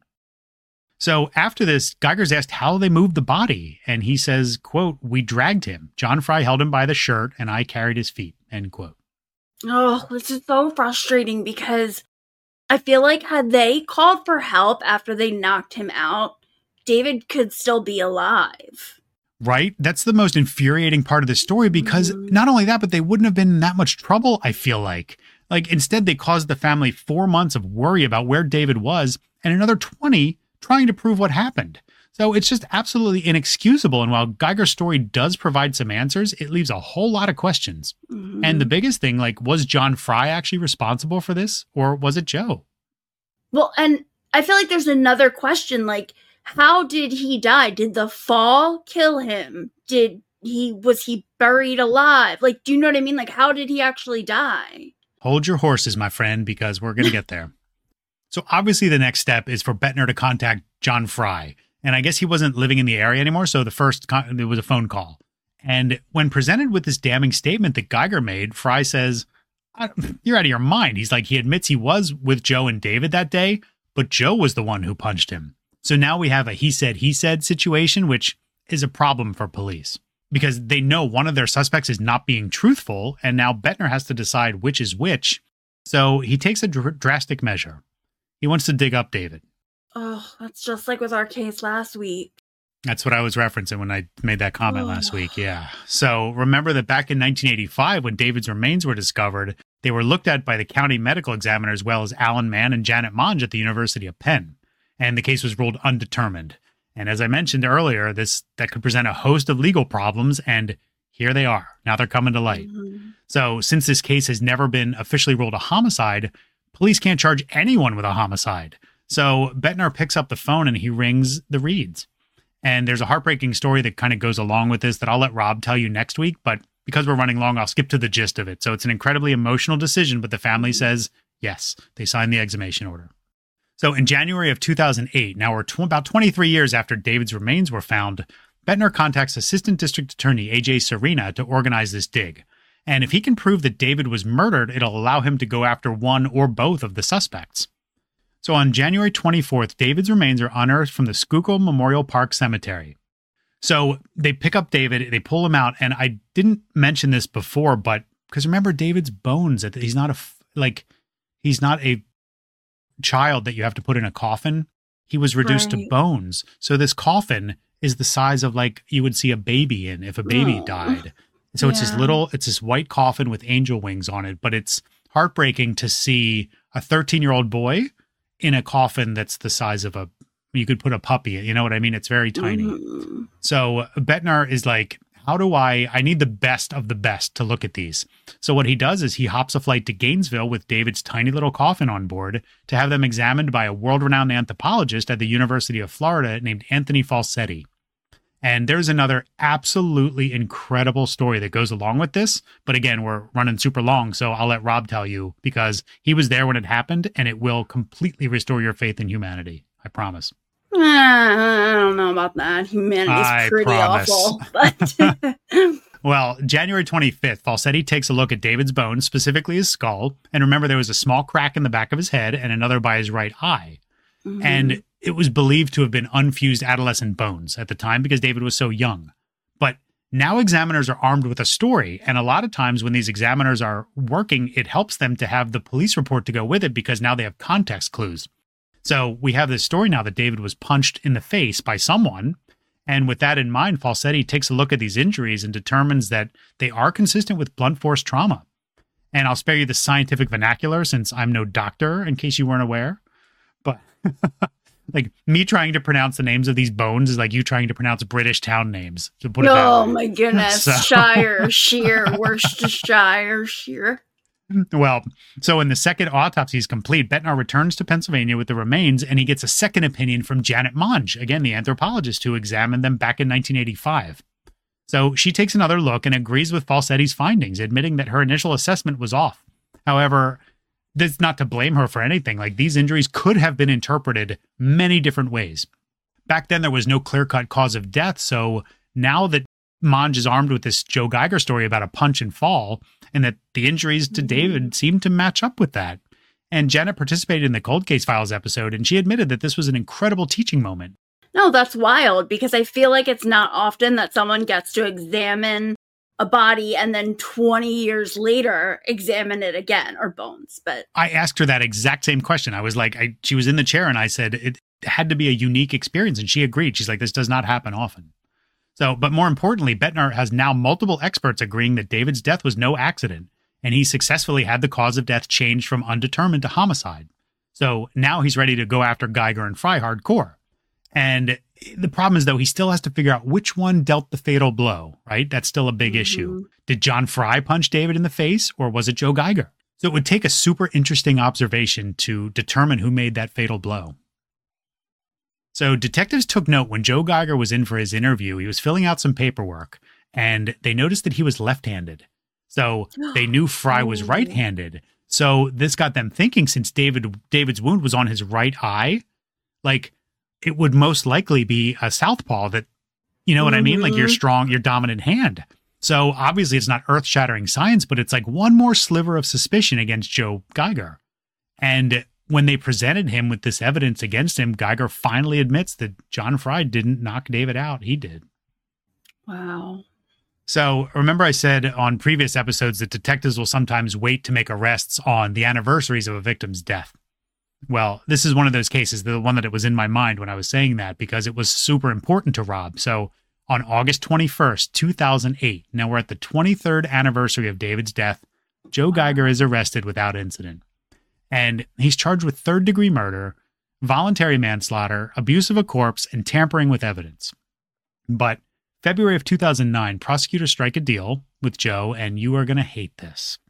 So after this, Geiger's asked how they moved the body, and he says, quote, we dragged him. John Fry held him by the shirt, and I carried his feet, end quote. Oh, this is so frustrating because I feel like had they called for help after they knocked him out, David could still be alive. Right? That's the most infuriating part of the story because mm-hmm. not only that, but they wouldn't have been in that much trouble, I feel like. Like, instead, they caused the family four months of worry about where David was and another twenty trying to prove what happened. So it's just absolutely inexcusable. And while Geiger's story does provide some answers, it leaves a whole lot of questions. Mm-hmm. And the biggest thing, like, was John Fry actually responsible for this? Or was it Joe? Well, and I feel like there's another question, like, how did he die? Did the fall kill him? Did he, was he buried alive? Like, do you know what I mean? Like, how did he actually die? Hold your horses, my friend, because we're going to get there. So obviously the next step is for Bettner to contact John Fry. And I guess he wasn't living in the area anymore, so the first, con- there was a phone call. And when presented with this damning statement that Geiger made, Fry says, you're out of your mind. He's like, he admits he was with Joe and David that day, but Joe was the one who punched him. So now we have a he said, he said situation, which is a problem for police. Because they know one of their suspects is not being truthful, and now Bettner has to decide which is which. So he takes a dr- drastic measure. He wants to dig up David. Oh, that's just like with our case last week. That's what I was referencing when I made that comment oh. last week, yeah. So remember that back in nineteen eighty-five, when David's remains were discovered, they were looked at by the county medical examiner as well as Alan Mann and Janet Monge at the University of Penn. And the case was ruled undetermined. And as I mentioned earlier, this that could present a host of legal problems, and here they are. Now they're coming to light. Mm-hmm. So since this case has never been officially ruled a homicide, police can't charge anyone with a homicide. So Bettner picks up the phone and he rings the Reeds. And there's a heartbreaking story that kind of goes along with this that I'll let Rob tell you next week. But because we're running long, I'll skip to the gist of it. So it's an incredibly emotional decision, but the family says, yes, they signed the exhumation order. So in January of two thousand eight, now we're tw- about twenty-three years after David's remains were found, Bettner contacts Assistant District Attorney A J Serena to organize this dig. And if he can prove that David was murdered, it'll allow him to go after one or both of the suspects. So on January twenty-fourth, David's remains are unearthed from the Schuylkill Memorial Park Cemetery. So they pick up David, they pull him out, and I didn't mention this before, but because remember David's bones, that he's not a, like, he's not a child that you have to put in a coffin. He was reduced right. to bones. So this coffin is the size of like you would see a baby in if a baby oh. died. So yeah. it's this little, it's this white coffin with angel wings on it, but it's heartbreaking to see a thirteen-year-old boy in a coffin that's the size of a, you could put a puppy, you know what I mean? It's very tiny. Mm-hmm. So Bettner is like, how do I, I need the best of the best to look at these. So what he does is he hops a flight to Gainesville with David's tiny little coffin on board to have them examined by a world-renowned anthropologist at the University of Florida named Anthony Falsetti. And there's another absolutely incredible story that goes along with this. But again, we're running super long, so I'll let Rob tell you because he was there when it happened and it will completely restore your faith in humanity. I promise. Uh, I don't know about that. Humanity's I pretty promise. awful. But well, January twenty-fifth, Falsetti takes a look at David's bones, specifically his skull. And remember, there was a small crack in the back of his head and another by his right eye. Mm-hmm. And it was believed to have been unfused adolescent bones at the time because David was so young. But now examiners are armed with a story. And a lot of times when these examiners are working, it helps them to have the police report to go with it because now they have context clues. So we have this story now that David was punched in the face by someone. And with that in mind, Falsetti takes a look at these injuries and determines that they are consistent with blunt force trauma. And I'll spare you the scientific vernacular since I'm no doctor, in case you weren't aware. But like me trying to pronounce the names of these bones is like you trying to pronounce British town names. To put it oh that way. My goodness. So. Shire, Sheer, Worcestershire, Sheer. Well, so when the second autopsy is complete, Bettner returns to Pennsylvania with the remains, and he gets a second opinion from Janet Monge, again, the anthropologist who examined them back in nineteen eighty-five. So she takes another look and agrees with Falsetti's findings, admitting that her initial assessment was off. However, that's not to blame her for anything. Like, these injuries could have been interpreted many different ways. Back then, there was no clear-cut cause of death, so now that Monge is armed with this Joe Geiger story about a punch and fall, and that the injuries to David seem to match up with that. And Janet participated in the Cold Case Files episode, and she admitted that this was an incredible teaching moment. No, that's wild, because I feel like it's not often that someone gets to examine a body and then twenty years later examine it again, or bones. But I asked her that exact same question. I was like, I, she was in the chair, and I said it had to be a unique experience, and she agreed. She's like, this does not happen often. So, but more importantly, Bettner has now multiple experts agreeing that David's death was no accident, and he successfully had the cause of death changed from undetermined to homicide. So now he's ready to go after Geiger and Fry hardcore. And the problem is, though, he still has to figure out which one dealt the fatal blow, right? That's still a big mm-hmm. issue. Did John Fry punch David in the face, or was it Joe Geiger? So it would take a super interesting observation to determine who made that fatal blow. So detectives took note when Joe Geiger was in for his interview. He was filling out some paperwork, and they noticed that he was left-handed. So they knew Fry was right-handed. So this got them thinking, since David David's wound was on his right eye, like, it would most likely be a southpaw that, you know what mm-hmm. I mean? Like your strong, your dominant hand. So obviously it's not earth-shattering science, but it's like one more sliver of suspicion against Joe Geiger. And when they presented him with this evidence against him, Geiger finally admits that John Fry didn't knock David out. He did. Wow. So remember I said on previous episodes that detectives will sometimes wait to make arrests on the anniversaries of a victim's death. Well, this is one of those cases, the one that it was in my mind when I was saying that, because it was super important to Rob. So on August twenty-first, two thousand eight, now we're at the twenty-third anniversary of David's death, Joe Geiger is arrested without incident. And he's charged with third-degree murder, voluntary manslaughter, abuse of a corpse, and tampering with evidence. But February of two thousand nine, prosecutors strike a deal with Joe, and you are going to hate this.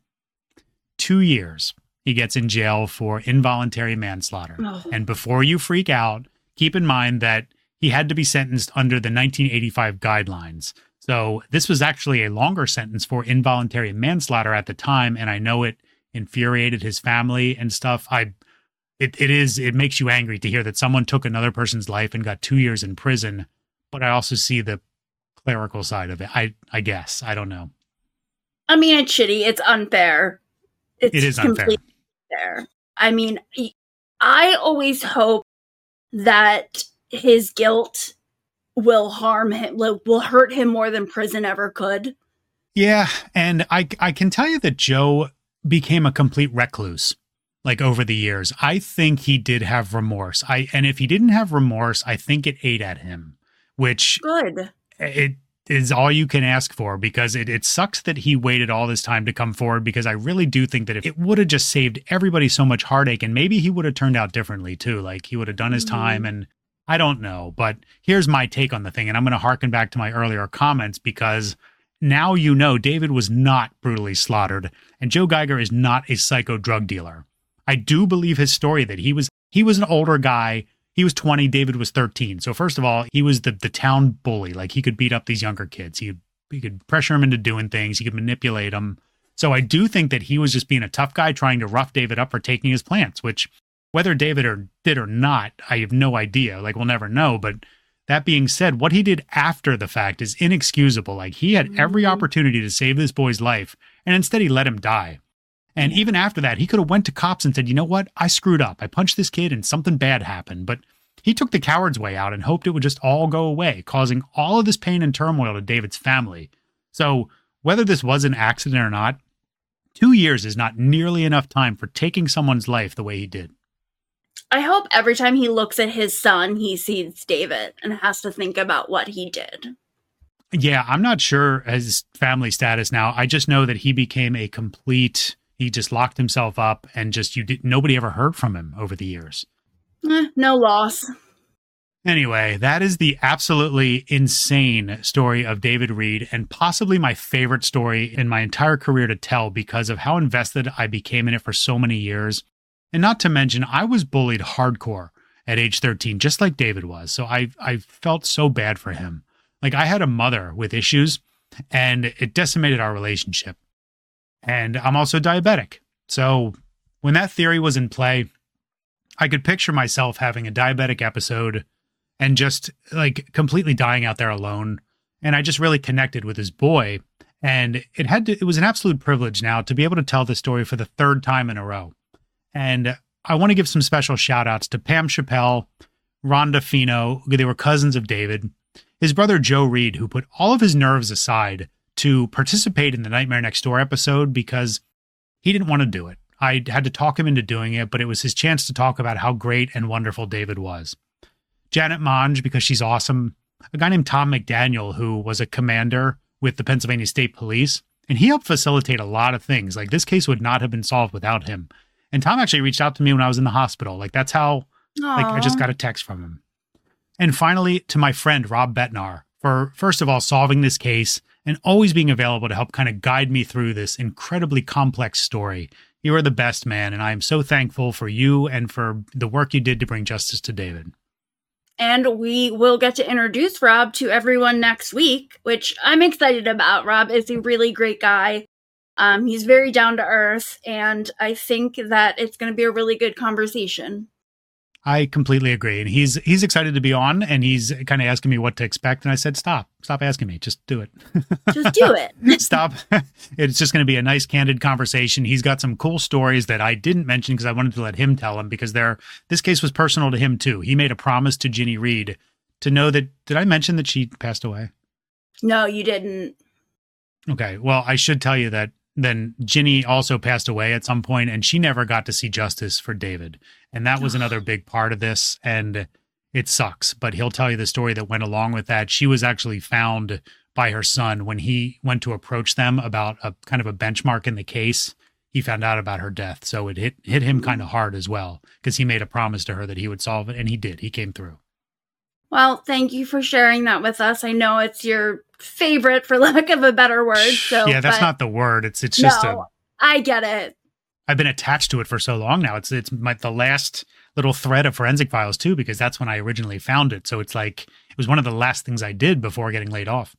Two years he gets in jail for involuntary manslaughter. Oh. And before you freak out, keep in mind that he had to be sentenced under the nineteen eighty-five guidelines. So this was actually a longer sentence for involuntary manslaughter at the time, and I know it infuriated his family and stuff. I, it, it is, it makes you angry to hear that someone took another person's life and got two years in prison. But I also see the clerical side of it. I, I guess I don't know. I mean, it's shitty. It's unfair. It's it is unfair. Unfair. I mean, I always hope that his guilt will harm him, will hurt him more than prison ever could. Yeah, and I I can tell you that Joe became a complete recluse, like, over the years. I think he did have remorse. I and if he didn't have remorse, I think it ate at him, which good. It is all you can ask for, because it, it sucks that he waited all this time to come forward, because I really do think that if it would have just saved everybody so much heartache, and maybe he would have turned out differently too. Like, he would have done his mm-hmm. time, and I don't know. But here's my take on the thing, and I'm going to harken back to my earlier comments, because now you know David was not brutally slaughtered, and Joe Geiger is not a psycho drug dealer. I do believe his story that he was he was an older guy. He was twenty, David was thirteen. So first of all, he was the, the town bully. Like, he could beat up these younger kids. He, he could pressure them into doing things. He could manipulate them. So I do think that he was just being a tough guy trying to rough David up for taking his plants, which whether David or did or not, I have no idea. Like, we'll never know. But that being said, what he did after the fact is inexcusable. Like, he had every opportunity to save this boy's life, and instead he let him die. And even after that, he could have went to cops and said, you know what? I screwed up. I punched this kid and something bad happened. But he took the coward's way out and hoped it would just all go away, causing all of this pain and turmoil to David's family. So whether this was an accident or not, two years is not nearly enough time for taking someone's life the way he did. I hope every time he looks at his son, he sees David and has to think about what he did. Yeah, I'm not sure his family status now. I just know that he became a complete... He just locked himself up, and just you did nobody ever heard from him over the years. Eh, no loss. Anyway, that is the absolutely insane story of David Reed, and possibly my favorite story in my entire career to tell, because of how invested I became in it for so many years. And not to mention, I was bullied hardcore at age thirteen, just like David was. So I I felt so bad for him. Like, I had a mother with issues, and it decimated our relationship. And I'm also diabetic. So when that theory was in play, I could picture myself having a diabetic episode and just, like, completely dying out there alone. And I just really connected with this boy. And it had to, it was an absolute privilege now to be able to tell this story for the third time in a row. And I want to give some special shout outs to Pam Chappelle, Rhonda Fino. They were cousins of David. His brother Joe Reed, who put all of his nerves aside to participate in the Nightmare Next Door episode, because he didn't want to do it. I had to talk him into doing it, but it was his chance to talk about how great and wonderful David was. Janet Monge, because she's awesome. A guy named Tom McDaniel, who was a commander with the Pennsylvania State Police, and he helped facilitate a lot of things. Like, this case would not have been solved without him. And Tom actually reached out to me when I was in the hospital. Like, that's how, Aww. like, I just got a text from him. And finally, to my friend, Rob Betnar, for, first of all, solving this case and always being available to help kind of guide me through this incredibly complex story. You are the best, man, and I am so thankful for you and for the work you did to bring justice to David. And we will get to introduce Rob to everyone next week, which I'm excited about. Rob is a really great guy. Um, he's very down to earth, and I think that it's going to be a really good conversation. I completely agree. And he's he's excited to be on, and he's kind of asking me what to expect. And I said, stop, stop asking me. Just do it. Just do it. Stop. It's just going to be a nice, candid conversation. He's got some cool stories that I didn't mention because I wanted to let him tell them, because they're, this case was personal to him too. He made a promise to Ginny Reed to know that, did I mention that she passed away? No, you didn't. Okay. Well, I should tell you that then Ginny also passed away at some point, and she never got to see justice for David. And that was another big part of this, and it sucks. But he'll tell you the story that went along with that. She was actually found by her son when he went to approach them about a kind of a benchmark in the case. He he found out about her death. So it hit hit him kind of hard as well, because he made a promise to her that he would solve it, and he did. He came through. Well, thank you for sharing that with us. I know it's your favorite, for lack of a better word. So yeah, that's but not the word. It's it's just no, a. I get it. I've been attached to it for so long now. It's it's my the last little thread of Forensic Files too, because that's when I originally found it. So it's like it was one of the last things I did before getting laid off.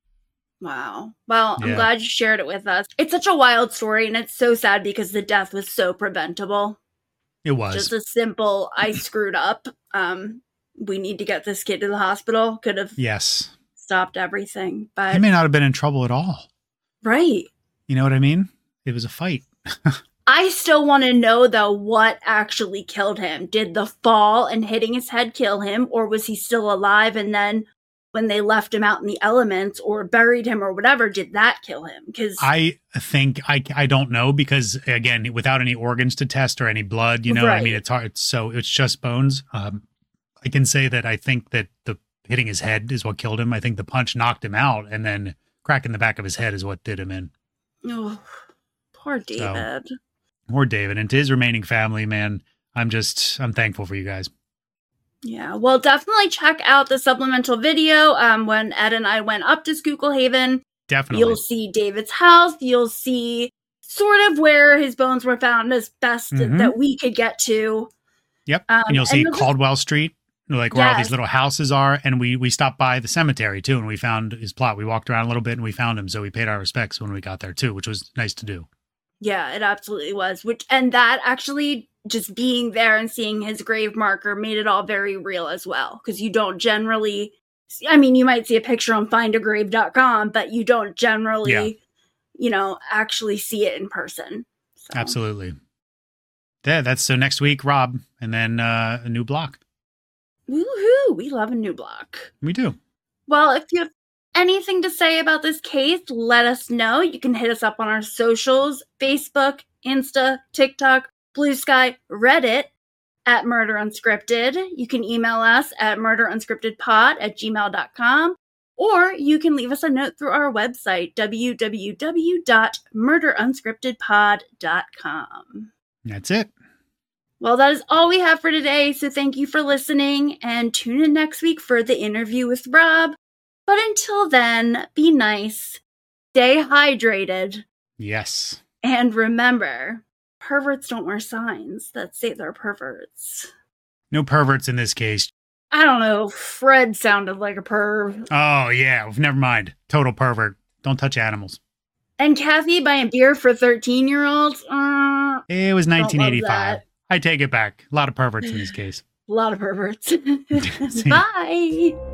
Wow. Well, I'm Yeah. glad you shared it with us. It's such a wild story, and it's so sad because the death was so preventable. It was. Just a simple, I screwed up. Um, we need to get this kid to the hospital. Could have Yes. stopped everything. But He may not have been in trouble at all. right. You know what I mean? It was a fight. I still want to know, though, what actually killed him. Did the fall and hitting his head kill him, or was he still alive? And then when they left him out in the elements or buried him or whatever, did that kill him? Because I think I, I don't know, because again, without any organs to test or any blood, you know, I mean, Right. it's hard. It's so it's just bones. Um, I can say that I think that the hitting his head is what killed him. I think the punch knocked him out, and then crack in the back of his head is what did him in. oh, poor David. Poor David, and to his remaining family, man, I'm just I'm thankful for you guys. Yeah, well, definitely check out the supplemental video. Um, when Ed and I went up to Schuylkill Haven, Definitely. you'll see David's house. You'll see sort of where his bones were found as best Mhm. that we could get to. Yep. Um, and you'll see you'll just- Caldwell Street, like where all Yes. these little houses are. And we we stopped by the cemetery too, and we found his plot. We walked around a little bit and we found him. So we paid our respects when we got there too, which was nice to do. Yeah, it absolutely was. Which and that actually just being there and seeing his grave marker made it all very real as well. Because you don't generally, I mean, you might see a picture on find a grave dot com, but you don't generally, Yeah. you know, actually see it in person. So. Absolutely. Yeah, that's so next week, Rob, and then uh, a new block. Woohoo! We love a new block. We do. Well, if you have anything to say about this case, let us know. You can hit us up on our socials: Facebook, Insta, TikTok, Blue Sky, Reddit at Murder Unscripted. You can email us at murderunscriptedpod at gmail dot com, or you can leave us a note through our website, w w w dot murder unscripted pod dot com. That's it. Well, that is all we have for today, so thank you for listening, and tune in next week for the interview with Rob. But until then, be nice, stay hydrated, Yes. and remember, perverts don't wear signs that say they're perverts. No perverts in this case. I don't know, Fred sounded like a perv. Oh, yeah. Never mind. Total pervert. Don't touch animals. And Kathy buying beer for thirteen-year-olds? Uh, It was love nineteen eighty-five. that. I take it back. A lot of perverts in this case. a lot of perverts. See ya. Bye!